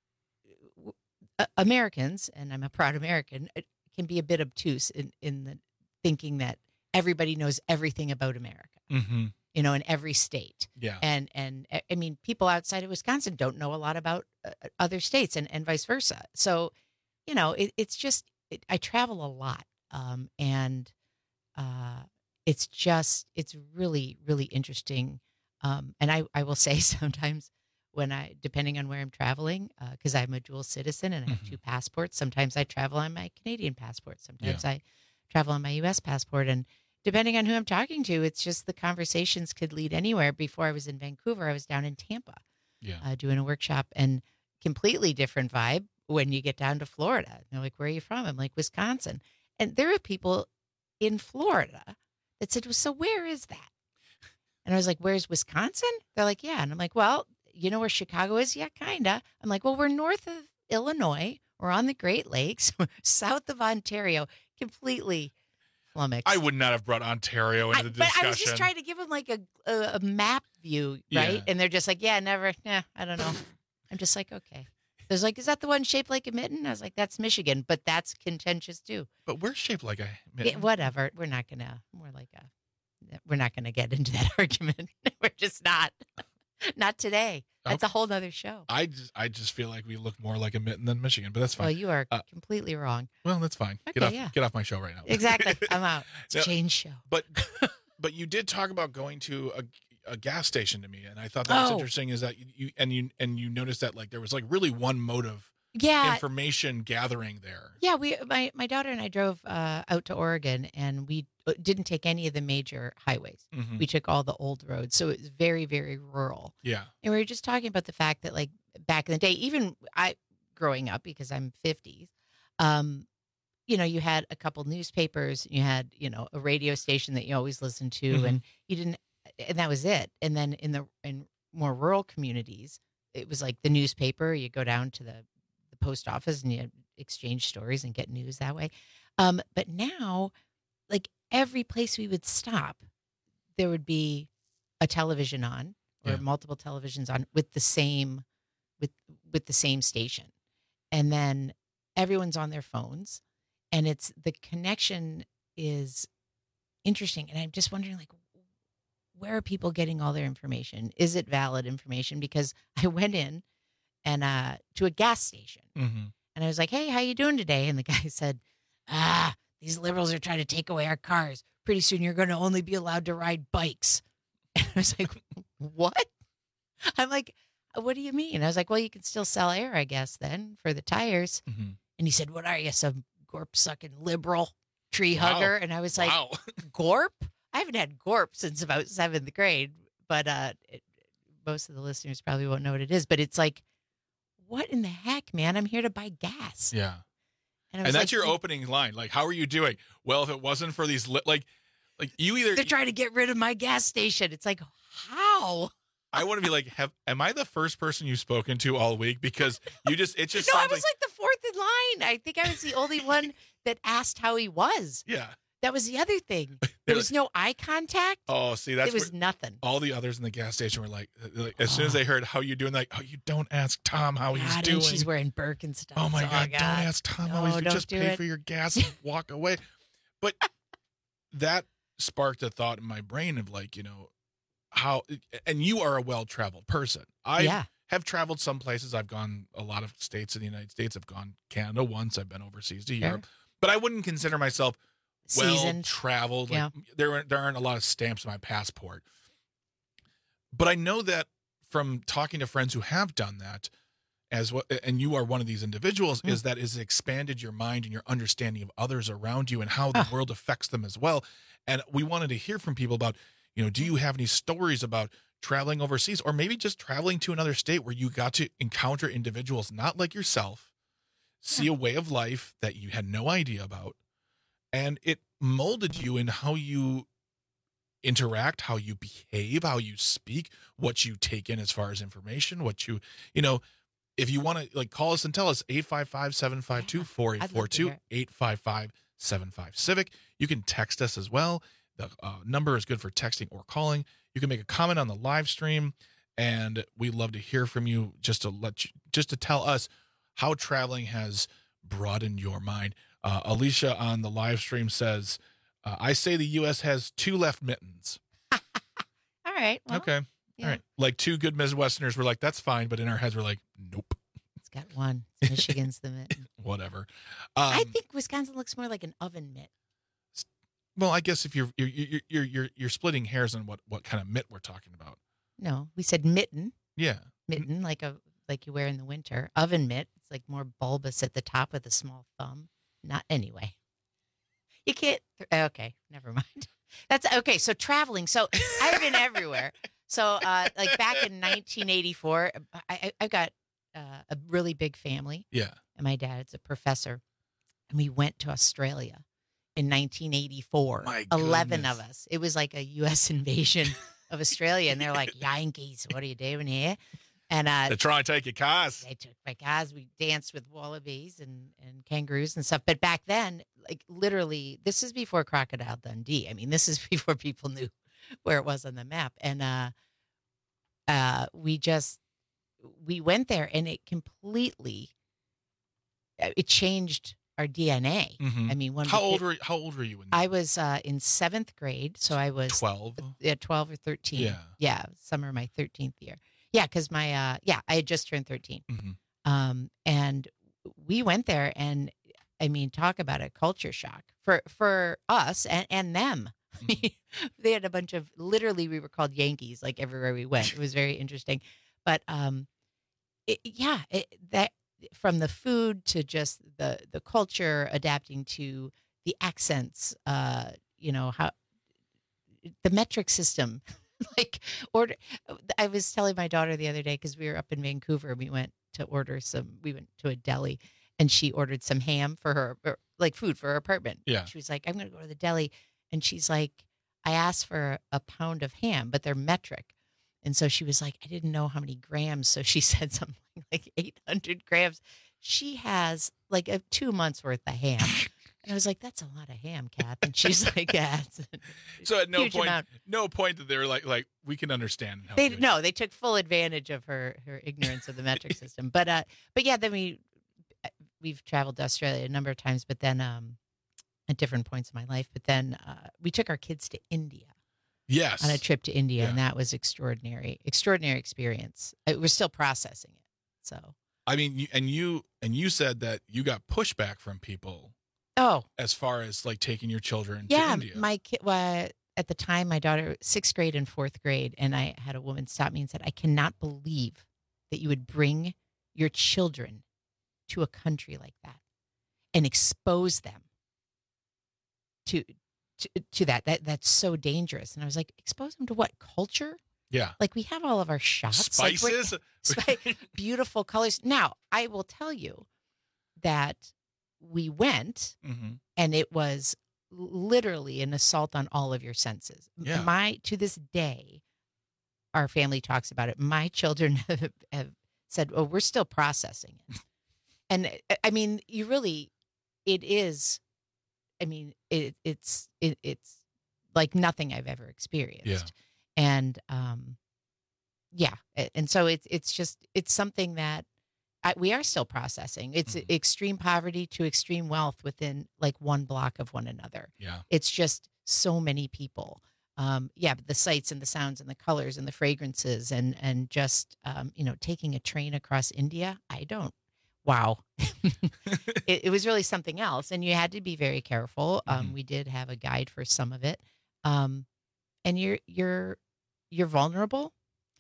w- uh, Americans, and I'm a proud American, uh, can be a bit obtuse in, in the thinking that everybody knows everything about America, Mm-hmm. you know, in every state. Yeah. And, and uh, I mean, people outside of Wisconsin don't know a lot about uh, other states and, and vice versa. So, you know, it, it's just, it, I travel a lot. Um, and uh, it's just, it's really, really interesting. Um, and I, I will say sometimes when I, depending on where I'm traveling, because I'm a dual citizen and I have two passports, sometimes I travel on my Canadian passport. Sometimes Yeah. I travel on my U S passport. And depending on who I'm talking to, it's just the conversations could lead anywhere. Before I was in Vancouver, I was down in Tampa Yeah. uh, doing a workshop, and completely different vibe when you get down to Florida. And they're like, where are you from? I'm like, Wisconsin. And there are people in Florida that said, well, so where is that? And I was like, where's Wisconsin? They're like, yeah. And I'm like, well, you know where Chicago is? Yeah, kind of. I'm like, well, we're north of Illinois. We're on the Great Lakes, we're south of Ontario, completely flummoxed. I would not have brought Ontario into I- the but discussion. I was just trying to give them like a, a, a map view, right? Yeah. And they're just like, yeah, never. Nah, I don't know. I'm just like, okay. There's like, is that the one shaped like a mitten? I was like, that's Michigan, but that's contentious too. But we're shaped like a Yeah, mitten. whatever. We're not gonna. We're like a. We're not gonna get into that argument. We're just not. Not today. That's a whole nother show. I just, I just feel like we look more like a mitten than Michigan, but that's fine. Well, you are Uh, completely wrong. well, that's fine. get Okay, off, yeah. get off my show right now. Exactly. I'm out. It's Now- Jane's show. But but you did talk about going to a, a gas station to me, and I thought that was Oh. interesting. Is that you, you and you and you noticed that like there was like really one mode of Yeah. information gathering there. Yeah, we my my daughter and I drove uh, out to Oregon, and we didn't take any of the major highways. Mhm. We took all the old roads, so it was very very rural. Yeah. And we were just talking about the fact that, like, back in the day, even I growing up, because I'm fifties, um, you know, you had a couple newspapers, you had, you know, a radio station that you always listened to, Mhm. and you didn't, and that was it. And then in the in more rural communities, it was like the newspaper. You go down to the, the post office and you exchange stories and get news that way. Um, but now, like, every place we would stop, there would be a television on or Yeah. multiple televisions on with the same with with the same station, and then everyone's on their phones, and it's the connection is interesting. And I'm just wondering, like, where are people getting all their information? Is it valid information? Because I went in and uh, to a gas station, Mm-hmm. and I was like, "Hey, how you doing today?" And the guy said, "Ah, these liberals are trying to take away our cars. Pretty soon, you're going to only be allowed to ride bikes." And I was like, "What?" I'm like, "What do you mean?" I was like, "Well, you can still sell air, I guess, then for the tires." Mm-hmm. And he said, "What are you, some gorp sucking liberal tree Wow. hugger?" And I was like, Wow. "Gorp? I haven't had gorp since about seventh grade." But uh, it, most of the listeners probably won't know what it is. But it's like, what in the heck, man? I'm here to buy gas. Yeah. And, I And was that's like, your opening line. Like, how are you doing? Well, if it wasn't for these, li- like, like you either. They're trying to get rid of my gas station. It's like, how? I want to be like, have am I the first person you've spoken to all week? Because you just, it just No, I sounds was like, like the fourth in line. I think I was the only one that asked how he was. yeah. That was the other thing. There was no eye contact. Oh, see, that's it was where nothing. all the others in the gas station were like, like as soon as they heard how you doing, like, oh, you don't ask Tom how he's God, doing. and she's wearing Birkenstocks. Oh my God, don't ask Tom how he's No, doing. don't Just do pay it. for your gas and walk away. But that sparked a thought in my brain of, like, you know, how, and you are a well-traveled person. I Yeah. have traveled some places. I've gone a lot of states in the United States. I've gone Canada once. I've been overseas to Sure. Europe. But I wouldn't consider myself Seasoned. well-traveled. Like, Yeah. there, aren't, there aren't a lot of stamps on my passport. But I know that from talking to friends who have done that, as what, and you are one of these individuals, Mm. is that has expanded your mind and your understanding of others around you and how the Ah. world affects them as well. And we wanted to hear from people about, you know, do you have any stories about traveling overseas, or maybe just traveling to another state where you got to encounter individuals not like yourself, see a way of life that you had no idea about, and it molded you in how you interact, how you behave, how you speak, what you take in as far as information, what you, you know, if you want to, like, call us and tell us, eight five five, seven five two, four eight four two, eight five five, seven five Civic. You can text us as well. The uh, number is good for texting or calling. You can make a comment on the live stream, and we love to hear from you, just to let you, just to tell us how traveling has broadened your mind. Uh, Alicia on the live stream says, uh, I say the U S has two left mittens. All right. Well, Okay. yeah. All right. Like two good Midwesterners were like, that's fine. But in our heads, we're like, nope, It's got one. Michigan's the mitt. whatever. Um, I think Wisconsin looks more like an oven mitt. well, I guess if you're, you're, you're, you're, you're, you're splitting hairs on what, what kind of mitt we're talking about. No, we said mitten. Yeah. Mitten, like a like you wear in the winter. Oven mitt. It's like more bulbous at the top with a small thumb. Not anyway. You can't. Okay, never mind. That's okay. So traveling. So I've been everywhere. So uh, like back in nineteen eighty-four, I, I I've got uh, a really big family. Yeah. And my dad's a professor, and we went to Australia in nineteen eighty-four. My Eleven goodness. of us. It was like a U S invasion of Australia, and they're like, Yankees, what are you doing here? And uh, They're trying to take your cars. they took my cars. We danced with wallabies and, and kangaroos and stuff. But back then, like literally, this is before Crocodile Dundee. I mean, this is before people knew where it was on the map. And uh, uh, we just, we went there, and it completely, it changed our D N A. Mhm. I mean, when How we- old were How old were you? When I was uh, in seventh grade, so I was twelve. Yeah, twelve or thirteen. Yeah. yeah, summer of my thirteenth year. Yeah, because my uh, yeah, I had just turned thirteen. Mhm. Um, and we went there, and I mean, talk about a culture shock for for us and and them. They had a bunch of literally, we were called Yankees like everywhere we went. It was very interesting, but um, it, yeah, it, that from the food to just the the culture, adapting to the accents, uh, you know, how the metric system, like order. I was telling my daughter the other day, because we were up in Vancouver, we went to order some, we went to a deli, and she ordered some ham for her, or like food for her apartment. Yeah. She was like, I'm going to go to the deli. And she's like, I asked for a pound of ham, but they're metric. And so she was like, I didn't know how many grams. So she said something like eight hundred grams. She has like a two months worth of ham. And I was like, that's a lot of ham, Kath. And she's like, yeah. It's a So at no huge point, amount. no point that they're like, like we can understand. and help They you. no, they took full advantage of her her ignorance of the metric system. But uh, but yeah, then we we've traveled to Australia a number of times, but then um, at different points in my life. But then uh, we took our kids to India. Yes. On a trip to India, Yeah. and that was extraordinary, extraordinary experience. Uh, We're still processing it. So I mean, you, and you and you said that you got pushback from people. Oh, as far as like taking your children yeah, to India. my kid. Well, at the time, my daughter sixth grade and fourth grade, and I had a woman stop me and said, "I cannot believe that you would bring your children to a country like that and expose them to." To, to that that that's so dangerous. And I was like, expose them to what? Culture? Yeah. Like, we have all of our shots. Like, we're- Spices? spi- beautiful colors. Now, I will tell you that we went Mhm. and it was literally an assault on all of your senses. Yeah. My to this day, our family talks about it. My children have, have said, "Oh, we're still processing it." And uh, I mean, you really, it is. I mean, it, it's it, it's like nothing I've ever experienced. Yeah. And um, yeah, a- and so it's it's just it's something that I, we are still processing. It's Mm-hmm. extreme poverty to extreme wealth within like one block of one another. Yeah. It's just so many people. Um, yeah, but the sights and the sounds and the colors and the fragrances and and just um, you know, taking a train across India. I don't. Wow. it, it was really something else. And you had to be very careful. Um, Mm-hmm. we did have a guide for some of it. Um, and you're, you're, you're vulnerable,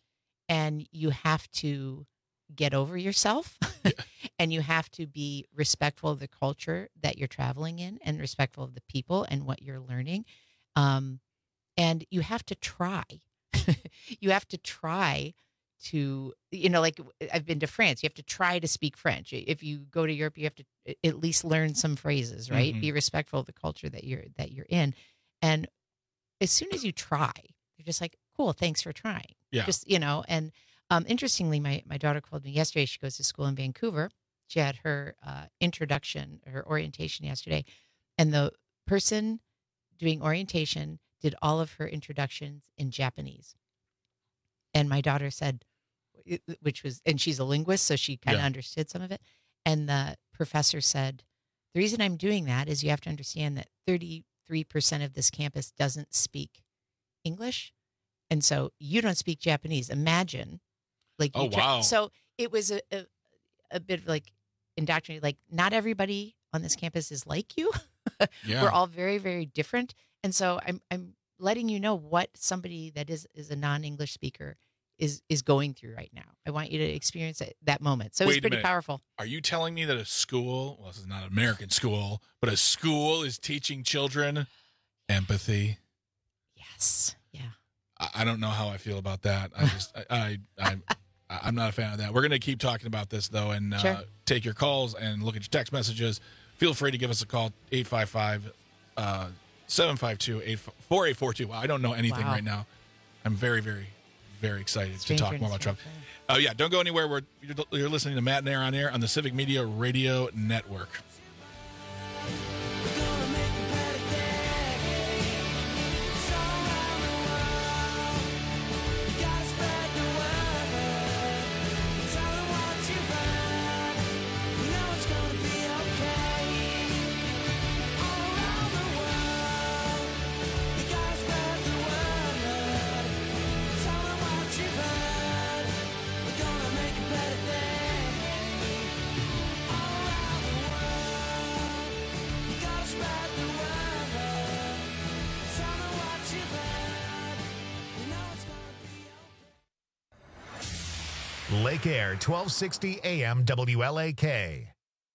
and you have to get over yourself and you have to be respectful of the culture that you're traveling in and respectful of the people and what you're learning. Um, and you have to try, you have to try to, you know, like I've been to France, you have to try to speak French. If you go to Europe, you have to at least learn some phrases, right? Mhm. Be respectful of the culture that you're, that you're in. And as soon as you try, you're just like, cool, thanks for trying. Yeah. Just, you know, and um, interestingly, my, my daughter called me yesterday. She goes to school in Vancouver. She had her uh, introduction, her orientation yesterday. And the person doing orientation did all of her introductions in Japanese. And my daughter said, which was, and she's a linguist, so she kind of Yeah. understood some of it. And the professor said, the reason I'm doing that is you have to understand that thirty-three percent of this campus doesn't speak English. And so you don't speak Japanese. Imagine. Like, Oh, you try- wow. So it was a, a, a bit of like indoctrinated, like not everybody on this campus is like you. Yeah. We're all very, very different. And so I'm, I'm letting you know what somebody that is, is a non-English speaker is, is going through right now. I want you to experience it, that moment. So Wait it's a pretty minute. powerful. Are you telling me that a school, well, this is not an American school, but a school is teaching children empathy? Yes. Yeah. I, I don't know how I feel about that. I just, I, I, I, I'm not a fan of that. We're going to keep talking about this though, and uh, Sure. take your calls and look at your text messages. Feel free to give us a call, eight five five, seven five two, four eight four two. Wow, I don't know anything Wow. right now. I'm very, very, very excited Stranger to talk in more a about Strange Trump. Oh, yeah, don't go anywhere. We're, you're, you're listening to Matt and Air on Air on the Civic Media Radio Network. Lake Air, twelve sixty A M W L A K.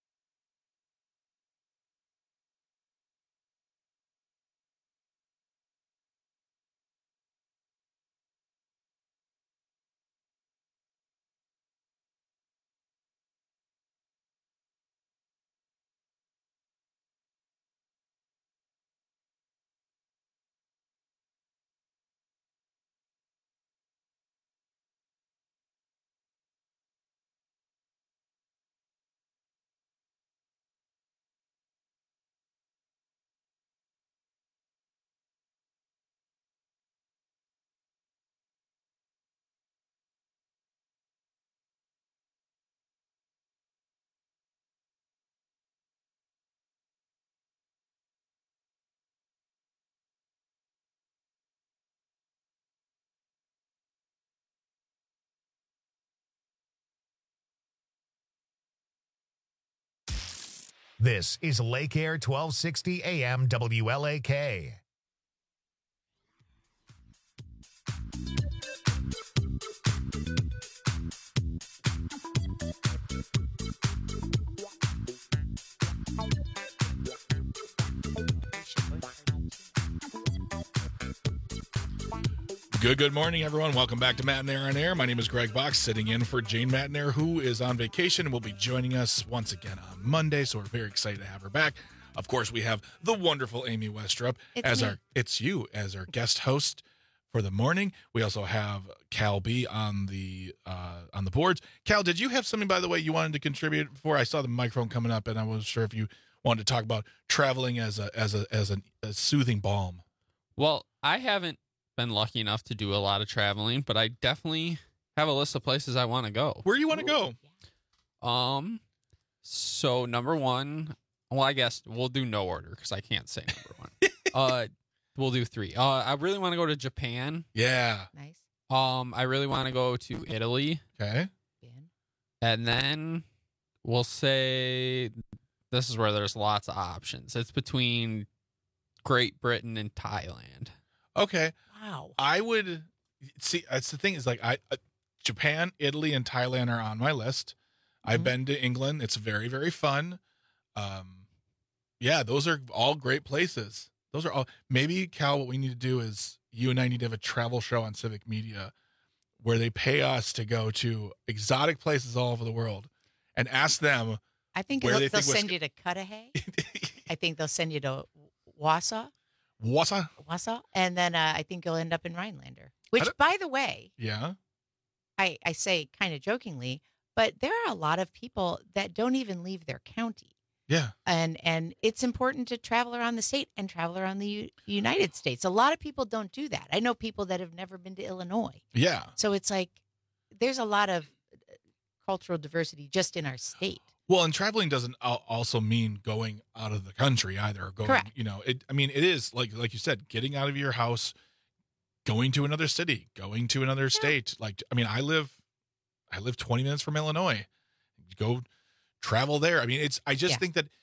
This is Lake Air, twelve sixty A M W L A K. Good, good morning, everyone. Welcome back to Matt and Air on Air. My name is Greg Box, sitting in for Jane Matnair, who is on vacation and will be joining us once again on Monday, so we're very excited to have her back. Of course, we have the wonderful Amy Westrup It's as me. our it's you as our guest host for the morning. We also have Cal B on the uh, on the boards. Cal, did you have something, by the way, you wanted to contribute before? I saw the microphone coming up, and I wasn't sure if you wanted to talk about traveling as a as a as a, a soothing balm. Well, I haven't been lucky enough to do a lot of traveling, but I definitely have a list of places I want to go. Where do you want to go? Um, so number one, well, I guess we'll do no order because I can't say number one. uh, we'll do three. Uh, I really want to go to Japan. Yeah. Nice. Um, I really want to go to Italy. Okay. And then we'll say this is where there's lots of options. It's between Great Britain and Thailand. Okay. Wow. I would see. That's the thing is like I, uh, Japan, Italy, and Thailand are on my list. Mm-hmm. I've been to England. It's very, very fun. Um, yeah, those are all great places. Those are all. Maybe Cal, what we need to do is you and I need to have a travel show on Civic Media where they pay us to go to exotic places all over the world and ask them. I think where they'll, they they'll think send you to Cudahy. I think they'll send you to Wausau. Wausau? Wausau. And then uh, I think you'll end up in Rhinelander, which, do- by the way, Yeah. I, I say kind of jokingly, but there are a lot of people that don't even leave their county. Yeah. And and it's important to travel around the state and travel around the U- United States. A lot of people don't do that. I know people that have never been to Illinois. Yeah. So it's like there's a lot of uh, cultural diversity just in our state. Well, and traveling doesn't al- also mean going out of the country either. Or going, Correct. you know, it. I mean, it is like like you said, getting out of your house, going to another city, going to another state. Like, I mean, I live, I live twenty minutes from Illinois. Go travel there. I mean, it's. I just Yeah. think that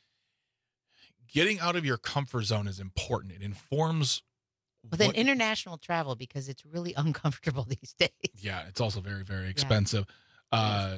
getting out of your comfort zone is important. It informs. With an what- international travel because it's really uncomfortable these days. Yeah, it's also very, very expensive. Uh,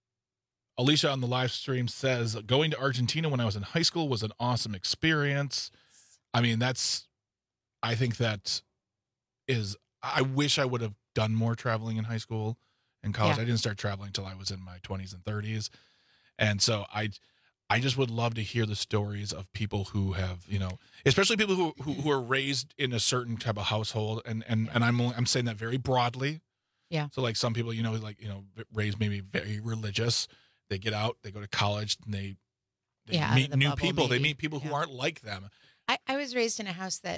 Alicia on the live stream says, going to Argentina when I was in high school was an awesome experience. I mean, that's, I think that is, I wish I would have done more traveling in high school and college. Yeah. I didn't start traveling until I was in my twenties and thirties. And so I, I just would love to hear the stories of people who have, you know, especially people who, who, who are raised in a certain type of household. And, and, and I'm, I'm saying that very broadly. Yeah. So like some people, you know, like, you know, raised maybe very religious. They get out, they go to college, and they, they Yeah, out of meet the new bubble, people. They maybe. meet people who Yeah. aren't like them. I, I was raised in a house that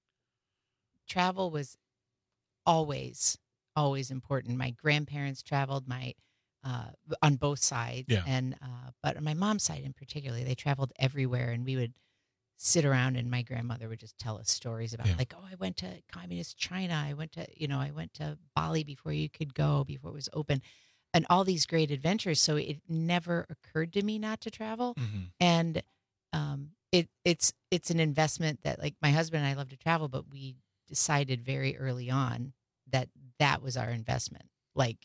travel was always, always important. My grandparents traveled, my uh, on both sides, Yeah. and uh, but on my mom's side in particular, they traveled everywhere, and we would sit around, and my grandmother would just tell us stories about Yeah. like, oh, I went to communist China, I went to, you know, I went to Bali before you could go, before it was open, and all these great adventures. So it never occurred to me not to travel, Mhm. and um, it it's it's an investment that like my husband and I love to travel, but we decided very early on that that was our investment. Like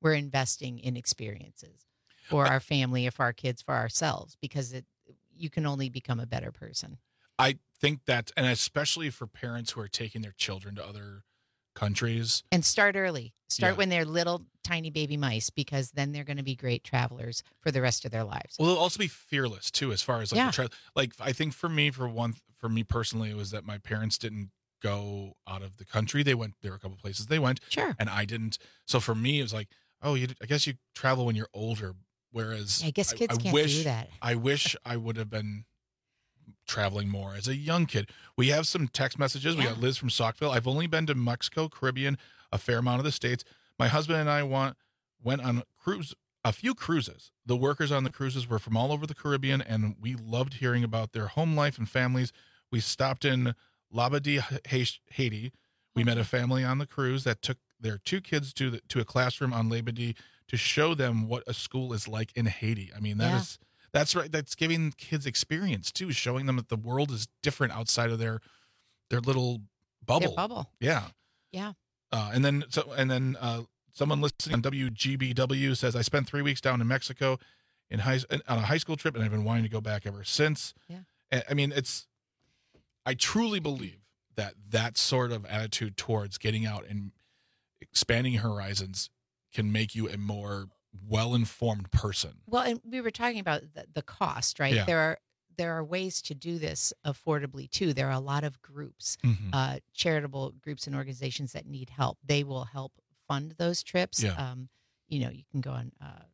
we're investing in experiences for our family, for our kids, for ourselves, because it you can only become a better person. I think that, and especially for parents who are taking their children to other countries. And start early. Start Yeah. when they're little tiny baby mice, because then they're going to be great travelers for the rest of their lives. Well, they'll also be fearless too, as far as like Yeah. the tra- like I think for me, for one, for me personally, it was that my parents didn't go out of the country. They went. There were a couple places they went, sure, and I didn't. So for me, it was like, oh, you, I guess you travel when you're older. Whereas I guess kids I can't wish, do that. I wish I would have been traveling more as a young kid. We have some text messages. We Yeah. got Liz from Saukville. I've only been to Mexico, Caribbean, a fair amount of the States. My husband and I want, went on cruise, a few cruises. The workers on the cruises were from all over the Caribbean, and we loved hearing about their home life and families. We stopped in Labadee, Haiti. We met a family on the cruise that took their two kids to the, to a classroom on Labadee to show them what a school is like in Haiti. I mean, that Yeah. is that's right. That's giving kids experience too, showing them that the world is different outside of their their little bubble. Their bubble. Yeah. Yeah. Uh, and then so and then uh, someone listening on W G B W says, I spent three weeks down in Mexico in high on a high school trip, and I've been wanting to go back ever since. Yeah. I- I mean, it's I truly believe that that sort of attitude towards getting out and expanding horizons can make you a more well-informed person. Well, and we were talking about the, the cost, right? Yeah. There are there are ways to do this affordably too. There are a lot of groups, Mhm. uh, charitable groups and organizations that need help. They will help fund those trips. Yeah. Um, you know, you can go on uh,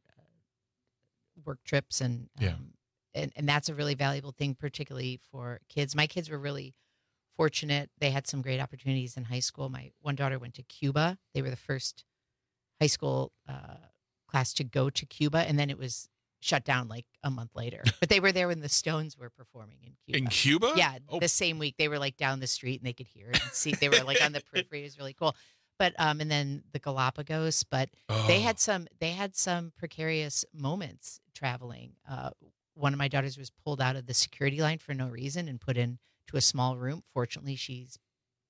work trips, and um, Yeah. and and that's a really valuable thing, particularly for kids. My kids were really fortunate. They had some great opportunities in high school. My one daughter went to Cuba. They were the first high school uh, class to go to Cuba, and then it was shut down like a month later. But they were there when the Stones were performing in Cuba. In Cuba? Yeah, Oh. the same week. They were like down the street, and they could hear it and see. They were like on the periphery. It was really cool. But um, and then the Galapagos. But they Oh. had some. They had some precarious moments traveling. Uh, one of my daughters was pulled out of the security line for no reason and put in to a small room. Fortunately, she's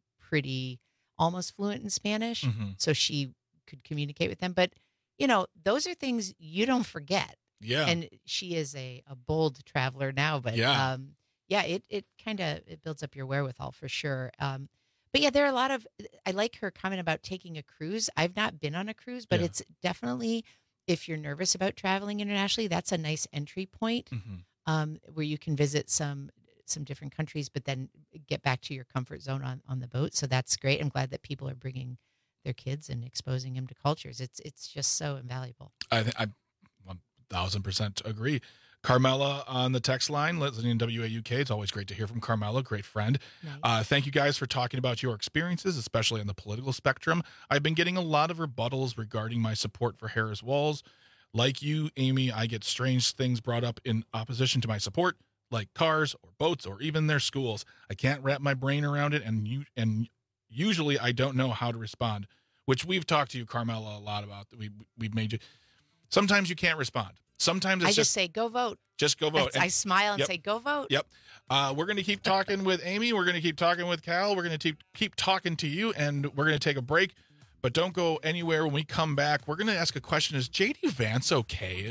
pretty almost fluent in Spanish, Mhm. so she could communicate with them. But you know, those are things you don't forget. Yeah. And she is a, a bold traveler now, but Yeah. um, yeah, it it kind of it builds up your wherewithal for sure. Um, but yeah, there are a lot of. I like her comment about taking a cruise. I've not been on a cruise, but Yeah. it's definitely, if you're nervous about traveling internationally, that's a nice entry point, Mhm. um, where you can visit some some different countries, but then get back to your comfort zone on, on the boat. So that's great. I'm glad that people are bringing their kids and exposing them to cultures. It's it's just so invaluable. I think I one thousand percent agree. Carmela on the text line, listening to W A U K. It's always great to hear from Carmela, great friend. Nice. Uh, thank you guys for talking about your experiences, especially on the political spectrum. I've been getting a lot of rebuttals regarding my support for Harris Walls. Like you, Amy, I get strange things brought up in opposition to my support, like cars or boats or even their schools. I can't wrap my brain around it, and you and usually I don't know how to respond, which we've talked to you, Carmela, a lot about. We we've made you. Sometimes you can't respond. Sometimes it's I just, say go vote. just go vote. That's- I smile and Yep. say go vote. Yep. Uh, we're going to keep talking with Amy. We're going to keep talking with Cal. We're going to keep keep talking to you, and we're going to take a break. But don't go anywhere. When we come back, we're going to ask a question: is J D Vance okay?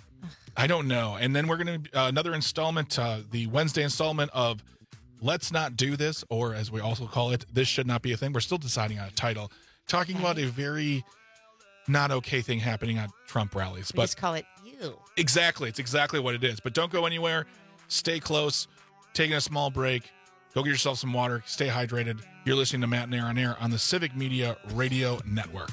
I don't know. And then we're going to uh, another installment, uh, the Wednesday installment of Let's Not Do This, or as we also call it, This Should Not Be a Thing. We're still deciding on a title. Talking about a very not okay thing happening at Trump rallies. We but just call it you. Exactly. It's exactly what it is. But don't go anywhere. Stay close. Taking a small break. Go get yourself some water. Stay hydrated. You're listening to Matt Nair on Air on the Civic Media Radio Network.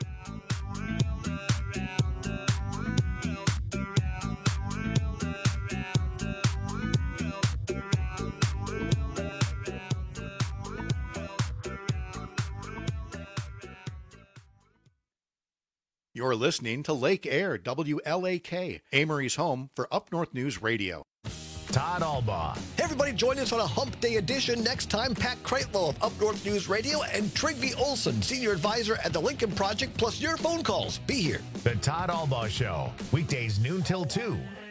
You're listening to Lake Air, W L A K, Amory's home for Up North News Radio. Todd Albaugh. Hey, everybody, join us on a Hump Day edition next time. Pat Kreitlow of Up North News Radio and Trygve Olson, Senior Advisor at the Lincoln Project, plus your phone calls. Be here. The Todd Albaugh Show, weekdays noon till two